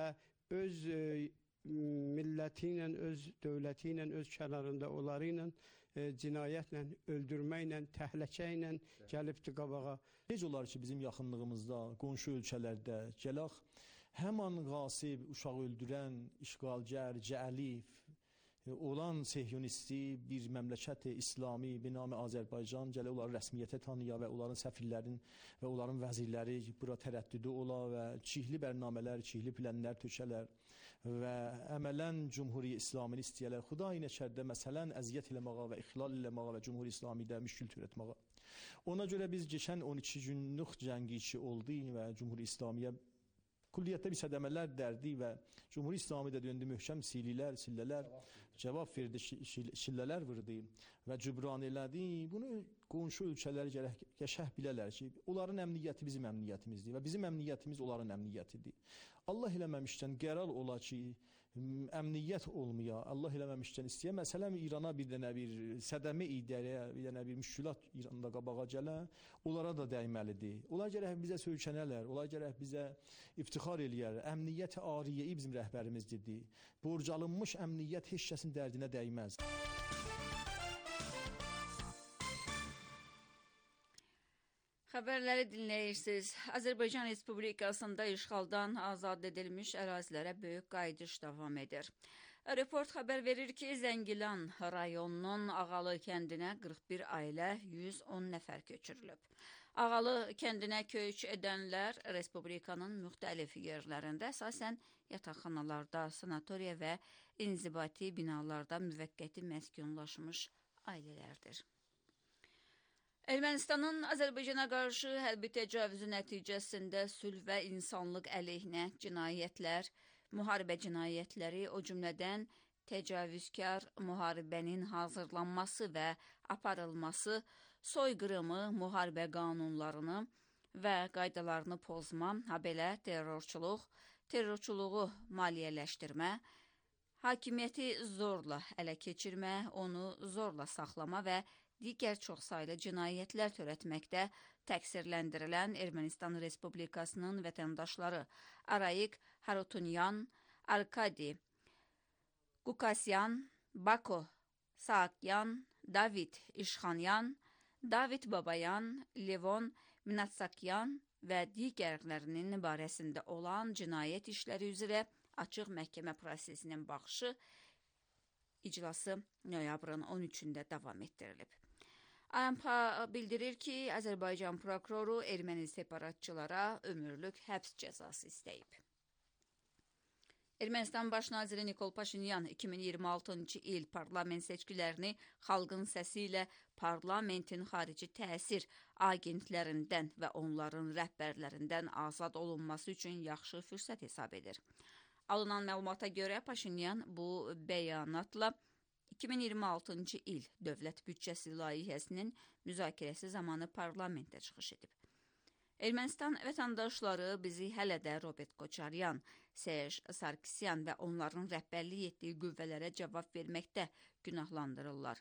öz e, milləti ilə, öz dövləti ilə, öz kənarında onları ilə e, cinayətlə, öldürməklə, təhləkə ilə gəlibdi qabağa. Necə olar ki, bizim yaxınlığımızda, qonşu ölkələrdə gələk, həman qasib, uşaq öldürən, işğalgər, cəəlif olan sehyonisti bir məmləkət İslami binamı Azərbaycan gələ onları rəsmiyyətə tanıya və onların səfirlərin və onların vəzirləri bura tərəddüdü ola və çihli bərnamələr, çihli planlar tökələr və əmələn Cumhuriyyə İslamini istəyələr. Xudayi nəkərdə məsələn əziyyət eləməyə və ixlal eləməyə və Cumhuriyyə İslamidə müşkül törətməyə. Ona görə biz keçən on iki günlük cəngi ki oldu və Cumhuriyyə İslamiyyə külliyyətdə bir sədəmələr dərdi və Cumhuriyyə İslamidə döndü möhkəm sililər, sillələr, cavab verdi, şillələr vurdu və cübran elədi. Bunu qonşu ölkələr gərək qəşəh bilələr ki, onların əmniyyəti bizim əmniyyətimizdir və bizim əmniyyətimiz onların əmniyyətidir. Allah eləməmişdən qərar ola ki, əmniyyət olmaya, Allah eləməmişdən istəyə. Məsələn, İrana bir dənə bir sədəmə idərəyə, bir dənə bir müşkülat İranda qabağa gələ, onlara da dəyməlidir. Onlar gərək bizə söykənələr, onlar gərək bizə iftixar eləyər. Əmniyyət ariyeyi bizim rəhbərimiz dedi. Borcalınmış əmniyyət heç kəsin dərdinə dəyməz. Xəbərləri dinləyirsiniz. Azərbaycan Respublikasında işğaldan azad edilmiş ərazilərə böyük qayıdış davam edir. Report xəbər verir ki, Zəngilan rayonunun Ağalı kəndinə qırx bir ailə, yüz on nəfər köçürülüb. Ağalı kəndinə köç edənlər Respublikanın müxtəlif yerlərində, əsasən yataqxanalarda, sanatoriya və inzibati binalarda müvəqqəti məskunlaşmış ailələrdir. Ermənistanın Azərbaycana qarşı hərbi təcavüzü nəticəsində sülh və insanlıq əleyhinə cinayətlər, müharibə cinayətləri, o cümlədən təcavüzkar müharibənin hazırlanması və aparılması, soyqırımı, müharibə qanunlarını və qaydalarını pozma, habelə terrorçuluq, terrorçuluğu maliyyələşdirmə, hakimiyyəti zorla ələ keçirmə, onu zorla saxlama və digər çoxsaylı cinayətlər törətməkdə təqsirləndirilən Ermənistan Respublikasının vətəndaşları Arayik Harutunyan, Arkadi Qukasyan, Bako Saakyan, David İşxanyan, David Babayan, Levon Minatsakyan və digərlərinin barəsində olan cinayət işləri üzrə açıq məhkəmə prosesinin baxışı iclası noyabrın on üçündə davam etdirilib. A M P bildirir ki, Azərbaycan prokuroru erməni separatçılara ömürlük həbs cəzası istəyib. Ermənistan baş naziri Nikol Paşinyan iki min iyirmi altıncı il parlament seçkilərini xalqın səsi ilə parlamentin xarici təsir agentlərindən və onların rəhbərlərindən azad olunması üçün yaxşı fürsət hesab edir. Alınan məlumata görə Paşinyan bu bəyanatla iki min iyirmi altıncı il dövlət büdcəsi layihəsinin müzakirəsi zamanı parlamentdə çıxış edib. Ermənistan vətəndaşları bizi hələ də Robert Koçaryan, Serj Sarkisyan və onların rəhbərlik etdiyi qüvvələrə cavab verməkdə günahlandırırlar.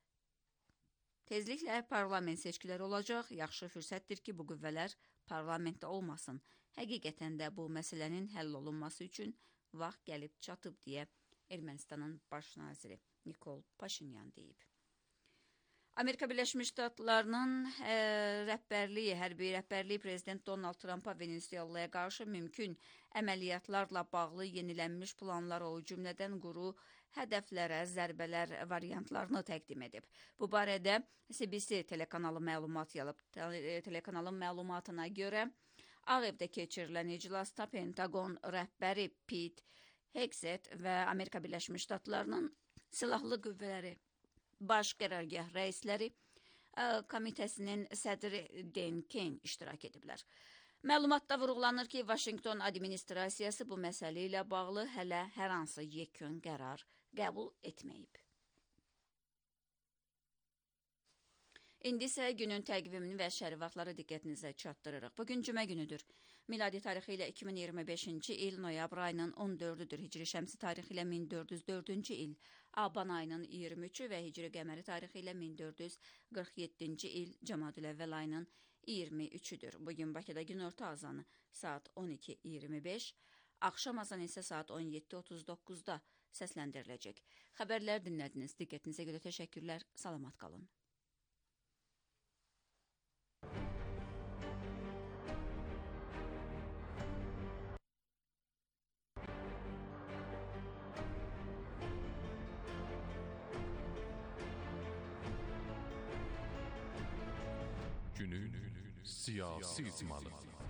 Tezliklə parlament seçkiləri olacaq, yaxşı fürsətdir ki, bu qüvvələr parlamentdə olmasın. Həqiqətən də bu məsələnin həll olunması üçün vaxt gəlib çatıb deyə Ermənistanın baş naziri Nikol Paşinyan deyib. Amerika Birləşmiş Ştatlarının e, rəhbərliyi, hərbi rəhbərliyi prezident Donald Trumpa Venezuelaya qarşı mümkün əməliyyatlarla bağlı yenilənmiş planları, o cümlədən quru hədəflərə zərbələr variantlarını təqdim edib. Bu barədə C B C telekanalı məlumat yalıb. Telekanalın məlumatına görə Ağ Evdə keçirilən iclasda Pentagon rəhbəri Pete Hegseth və Amerika Birləşmiş Ştatlarının silahlı qüvvələri baş qərargah rəisləri komitəsinin sədri Dan Kane iştirak ediblər. Məlumatda vurğulanır ki, Vaşinqton administrasiyası bu məsələ ilə bağlı hələ hər hansı yekun qərar qəbul etməyib. İndi isə günün təqvimini və şərifatları diqqətinizə çatdırırıq. Bugün cümə günüdür. Miladi tarixi ilə iki min iyirmi beşinci il noyabr ayının on dördüdür. Hicri şəmsi tarixi ilə min dörd yüz dördüncü il. Aban ayının iyirmi üçü və hicri qəməri tarixi ilə min dörd yüz qırx yeddinci il. Cəmadül-əvvəl ayının iyirmi üçüdür. Bugün Bakıda günorta azanı saat on iki iyirmi beş, axşam azanı isə saat on yeddi otuz doqquzda səsləndiriləcək. Xəbərlər dinlədiniz. Diqqətinizə görə təşəkkürlər. Salamat qalın. Günün siyasi izmalı.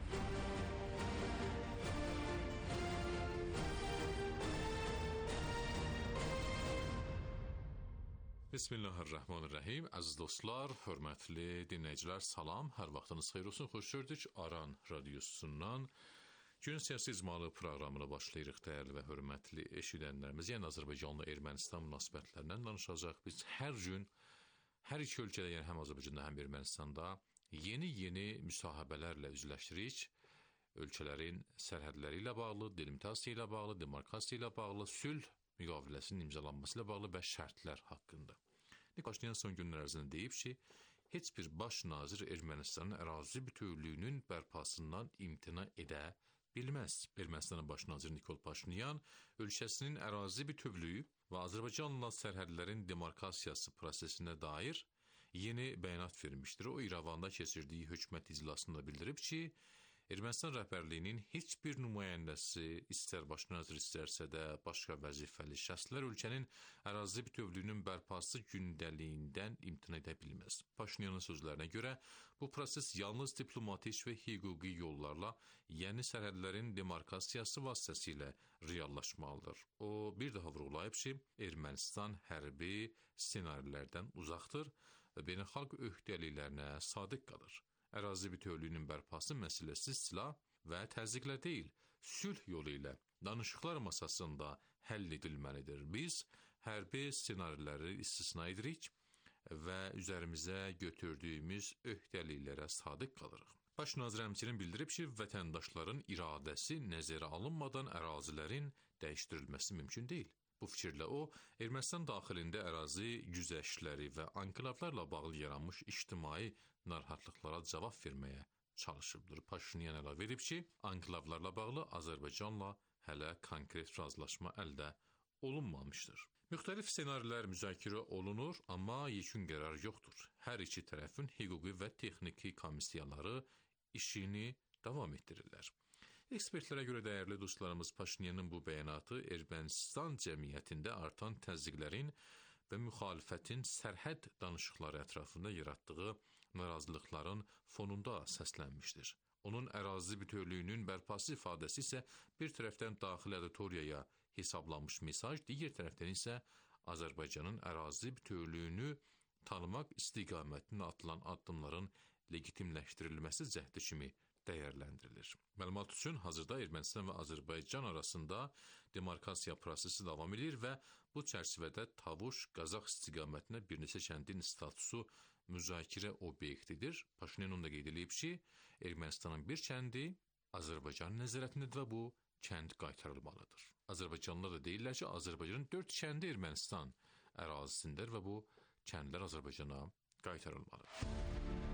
Bismillahirrahmanirrahim. Əziz dostlar, hörmətli dinləyicilər, salam. Hər vaxtınız xeyir olsun. Xoş gördük. Aran radiosundan Gün Siyasi İzmalı proqramına başlayırıq, dəyərli və hörmətli eşidənlərimiz. Yəni Azərbaycanla Ermənistan münasibətlərindən danışacaq. Biz hər gün, hər iki ölkədə, yəni həm Azərbaycanda, həm Ermənistanda yeni-yeni müsahibələrlə üzləşirik. Ölkələrin sərhədləri ilə bağlı, delimitasiya ilə bağlı, demarkasiya ilə bağlı, sülh müqaviləsinin imzalanması ilə bağlı və şərtlər haqqında. Başlayan son günlər ərzində deyib ki, heç bir baş nazir Ermənistanın ərazi bütövlüyünün bərpasından imtina edə bilməz. Ermənistanın baş naziri Nikol Paşinyan ölkəsinin ərazi bütövlüyü və Azərbaycanla sərhədlərin demarkasiyası prosesinə dair yeni bəyanat vermişdir. O, İrəvanda keçirdiyi hökumət iclasında bildirib ki, Ermənistan rəhbərliyinin heç bir nümayəndəsi, istər baş nazir istərsə də başqa vəzifəli şəxslər ölkənin ərazi bütövlüyünün bərpası gündəliyindən imtina edə bilməz. Paşinyanın sözlərinə görə, bu proses yalnız diplomatik və hüquqi yollarla, yəni sərhədlərin demarkasiyası vasitəsilə reallaşmalıdır. O, bir daha vurğulayıb ki, Ermənistan hərbi ssenarilərdən uzaqdır və beynəlxalq öhdəliklərinə sadiq qalır. Ərazi bütövlüyünün bərpası məsələsi silah və təzyiqlə deyil, sülh yolu ilə danışıqlar masasında həll edilməlidir. Biz hərbi ssenariləri istisna edirik və üzərimizə götürdüyümüz öhdəliklərə sadiq qalırıq. Baş nazir həmçinin bildirib ki, vətəndaşların iradəsi nəzərə alınmadan ərazilərin dəyişdirilməsi mümkün deyil. Bu fikirlə o, Ermənistan daxilində ərazi güzəştləri və anklavlarla bağlı yaranmış ictimai narahatlıqlara cavab verməyə çalışıbdır. Paşinyan əlavə edib ki, anklavlarla bağlı Azərbaycanla hələ konkret razılaşma əldə olunmamışdır. Müxtəlif ssenarilər müzakirə olunur, amma yekun qərar yoxdur. Hər iki tərəfin hüquqi və texniki komissiyaları işini davam etdirirlər. Ekspertlərə görə dəyərli dostlarımız, Paşinyanın bu bəyanatı Ermənistan cəmiyyətində artan təzyiqlərin və müxalifətin sərhəd danışıqları ətrafında yaratdığı narazılıqların fonunda səslənmişdir. Onun ərazi bütövlüyünün bərpası ifadəsi isə bir tərəfdən daxili auditoriyaya hesablanmış mesaj, digər tərəfdən isə Azərbaycanın ərazi bütövlüyünü tanımaq istiqamətində atılan addımların legitimləşdirilməsi cəhdi kimi dəyərləndirilir. Məlumat üçün, hazırda Ermənistan və Azərbaycan arasında demarkasiya prosesi davam edir və bu çərçivədə Tavuş, Qazax istiqamətinə bir neçə kəndin statusu müzakirə obyektidir. Paşinyan onu da qeyd edib ki, Ermənistanın bir kəndi Azərbaycan nəzarətindədir və bu kənd qaytarılmalıdır. Azərbaycanlılar da deyirlər ki, Azərbaycanın dörd kəndi Ermənistan ərazisindədir və bu kəndlər Azərbaycana qaytarılmalıdır.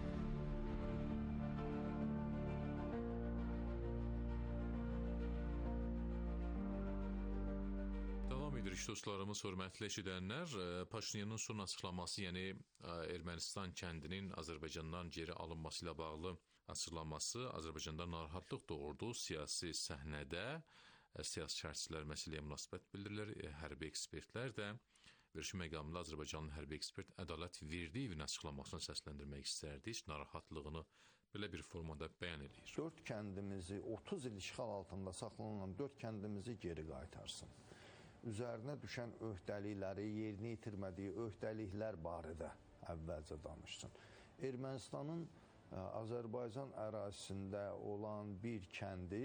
Dostlarımız, hörmətli eşidənlər, Paşinyanın son açıqlaması, yəni Ermənistan kəndinin Azərbaycandan geri alınması ilə bağlı açıqlaması Azərbaycanda narahatlıq doğurdu. Siyasi səhnədə siyasi şərhçilər məsələyə münasibət bildirirlər, hərbi ekspertlər də verişi məqamında Azərbaycanın hərbi ekspert Ədalət Verdiyevin açıqlamasını səsləndirmək istərdik. Narahatlığını belə bir formada bəyan edir. Dörd kəndimizi, otuz il işğal altında saxlanılan dörd kəndimizi geri qaytarsın. Üzərinə düşən öhdəlikləri, yerini itirmədiyi öhdəliklər barədə əvvəlcə danışsın. Ermənistanın Azərbaycan ərazisində olan bir kəndi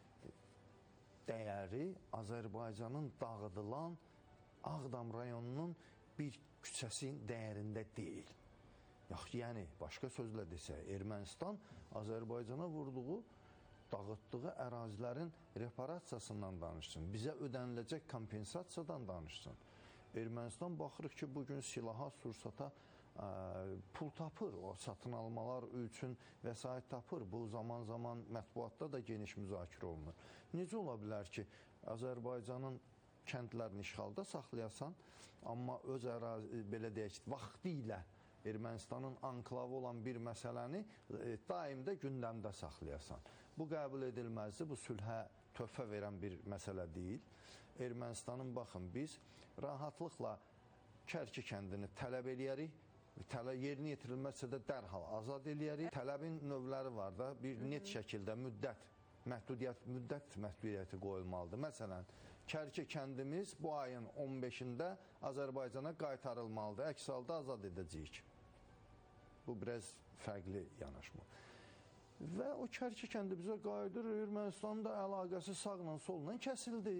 dəyəri Azərbaycanın dağıdılan Ağdam rayonunun bir küçəsinin dəyərində deyil. Yəni, başqa sözlə desək, Ermənistan Azərbaycana vurduğu dağıtdığı ərazilərin reparasiyasından danışsın, bizə ödəniləcək kompensasiyadan danışsın. Ermənistan baxırıq ki, bugün silaha, sursata pul tapır, o satın almalar üçün vəsait tapır. Bu zaman zaman mətbuatda da geniş müzakirə olunur. Necə ola bilər ki, Azərbaycanın kəndlərini işğalda saxlayasan, amma öz ərazi, belə deyək, vaxtı ilə Ermənistanın anklavı olan bir məsələni e, daim də gündəmdə saxlayasan. Bu qəbul edilməzdir, bu sülhə töhfə verən bir məsələ deyil. Ermənistanın, baxın, biz rahatlıqla Kərki kəndini tələb eləyərik, tələb yerinə yetirilməzsə də dərhal azad eləyərik. Tələbin növləri var da, bir net şəkildə müddət, məhdudiyyət, müddət məhdudiyyəti qoyulmalıdır. Məsələn, Kərki kəndimiz bu ayın on beşində Azərbaycana qaytarılmalıdır, əks halda azad edəcəyik. Bu biraz fərqli yanaşma. Və o Kərki kəndi bizə qayıdır, Ermənistanın da əlaqəsi sağla solla kəsildi.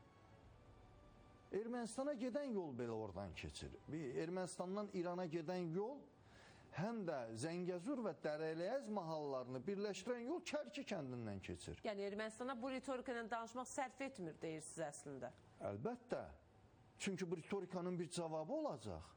Ermənistana gedən yol belə oradan keçir. Ermənistandan İrana gedən yol həm də Zəngəzur və Dərələyəz mahallarını birləşdirən yol Kərki kəndindən keçir. Yəni Ermənistana bu ritorika ilə danışmaq sərf etmir, deyirsiniz əslində. Əlbəttə. Çünki bu ritorikanın bir cavabı olacaq.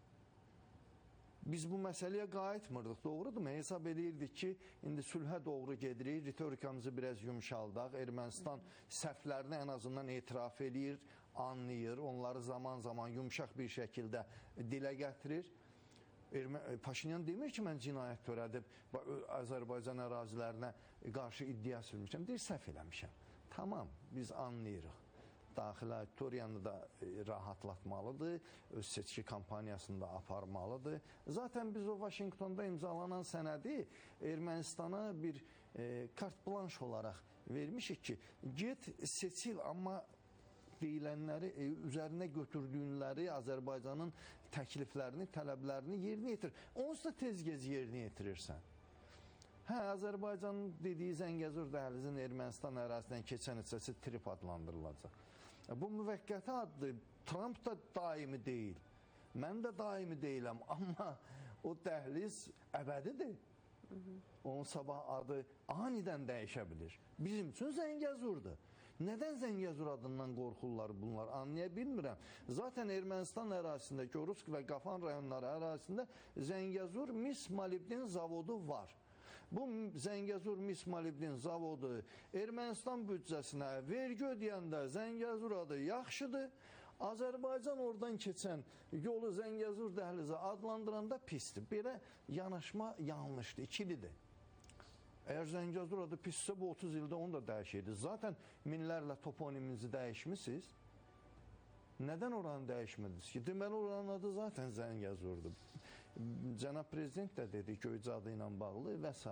Biz bu məsələyə qayıtmırdıq, doğrudur mu? Hesab edirdik ki, indi sülhə doğru gedirik, ritorikamızı biraz yumşaldaq, Ermənistan səhvlərini ən azından etiraf edir, anlayır, onları zaman zaman yumşaq bir şəkildə dilə gətirir. Paşinyan demir ki, mən cinayət törədib, Azərbaycan ərazilərinə qarşı iddia sürmüşəm, deyir, səhv eləmişəm. Tamam, biz anlayırıq. Daxili auditoriyanı da rahatlatmalıdır, öz seçki kampaniyasını da aparmalıdır. Zaten biz o Vaşinqtonda imzalanan sənədi Ermənistana bir e, kart blanş olaraq vermişik ki, get seçil, amma deyilənləri, e, üzərinə götürdüyünləri, Azərbaycanın təkliflərini, tələblərini yerinə yetir. Onsuz da tez gez yerinə yetirirsən. Hə, Azərbaycanın dediyi Zəngəzur dəhlizin Ermənistan ərazisindən keçən hissəsi trip adlandırılacaq. Bu müvəqqəti addır. Trump da daimi deyil. Mən də daimi deyiləm. Amma o dəhliz əbədidir. Onun sabah adı anidən dəyişə bilir. Bizim üçün Zəngəzurdur. Nədən Zəngəzur adından qorxurlar bunlar? Anlaya bilmirəm. Zaten Ermənistan ərazisində, Gorutsk və Qafan rayonları ərazisində Zəngəzur mis molibden zavodu var. Bu Zəngəzur mis molibden zavodu Ermənistan büdcəsinə vergi ödəyəndə Zəngəzur adı yaxşıdır. Azərbaycan oradan keçən yolu Zəngəzur dəhlizi adlandıranda pisdir. Belə yanaşma yanlışdır, ikilidir. Əgər Zəngəzur adı pissə, bu otuz ildə onu da dəyişirdi. Zaten minlərlə toponiminizi dəyişmişsiniz. Nədən oranı dəyişmədiniz ki? Deməli, oranın adı zaten Zəngəzurdur. Cənab Prezident də dedi, Göycə adı ilə bağlı və s.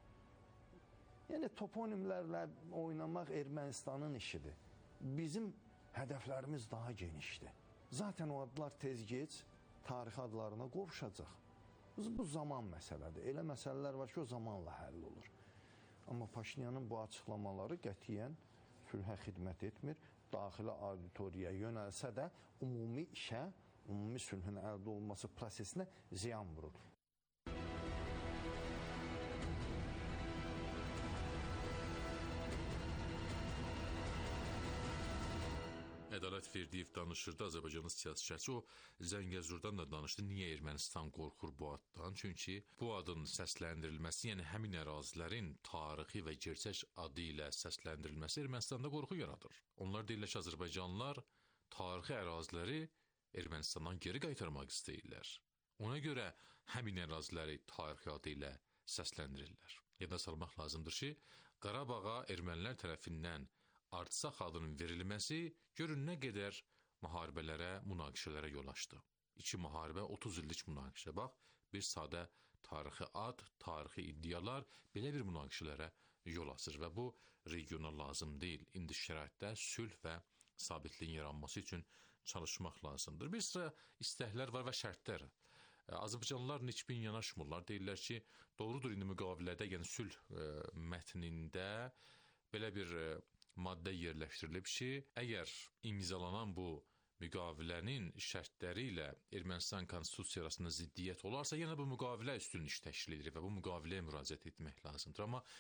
Yəni, toponimlərlə oynamaq Ermənistanın işidir. Bizim hədəflərimiz daha genişdir. Zaten o adlar tez-geç tarixi adlarına qovuşacaq. Bu zaman məsələdir. Elə məsələlər var ki, o zamanla həll olur. Amma Paşinyanın bu açıqlamaları qətiyyən sülhə xidmət etmir. Daxili auditoriyaya yönəlsə də ümumi işə, ümumi sülhün əldə olunması prosesinə ziyan vurur. Ədalət Verdiyev danışırdı, Azərbaycanın siyasətçisi, o Zəngəzurdan da danışdı. Niyə Ermənistan qorxur bu addan? Çünki bu adın səsləndirilməsi, yəni həmin ərazilərin tarixi və gerçək adı ilə səsləndirilməsi Ermənistanda qorxu yaradır. Onlar deyirlər ki, Azərbaycanlılar tarixi əraziləri Ermənistandan geri qaytarmaq istəyirlər. Ona görə həmin əraziləri tarixi adı ilə səsləndirirlər. Yada salmaq lazımdır ki, Qarabağa ermənilər tərəfindən Artsaq adının verilməsi görün nə qədər müharibələrə, münaqişələrə yol açdı. İki müharibə, otuz illik münaqişə. Bax, bir sadə tarixi ad, tarixi iddialar belə bir münaqişələrə yol açır və bu regiona lazım deyil. İndi şəraitdə sülh və sabitliyin yaranması üçün çalışmaq lazımdır. Bir sıra istəklər var və şərtlər. Azərbaycanlılar niçbin yanaşmırlar. Deyirlər ki, doğrudur, indi müqavilədə, yəni sülh e, mətnində belə bir e, maddə yerləşdirilib ki, əgər imzalanan bu müqavilənin şərtləri ilə Ermənistan konstitusiyası arasında ziddiyyət olarsa, yenə bu müqavilə üstün iş təşkil edir və bu müqaviləyə müraciət etmək lazımdır. Amma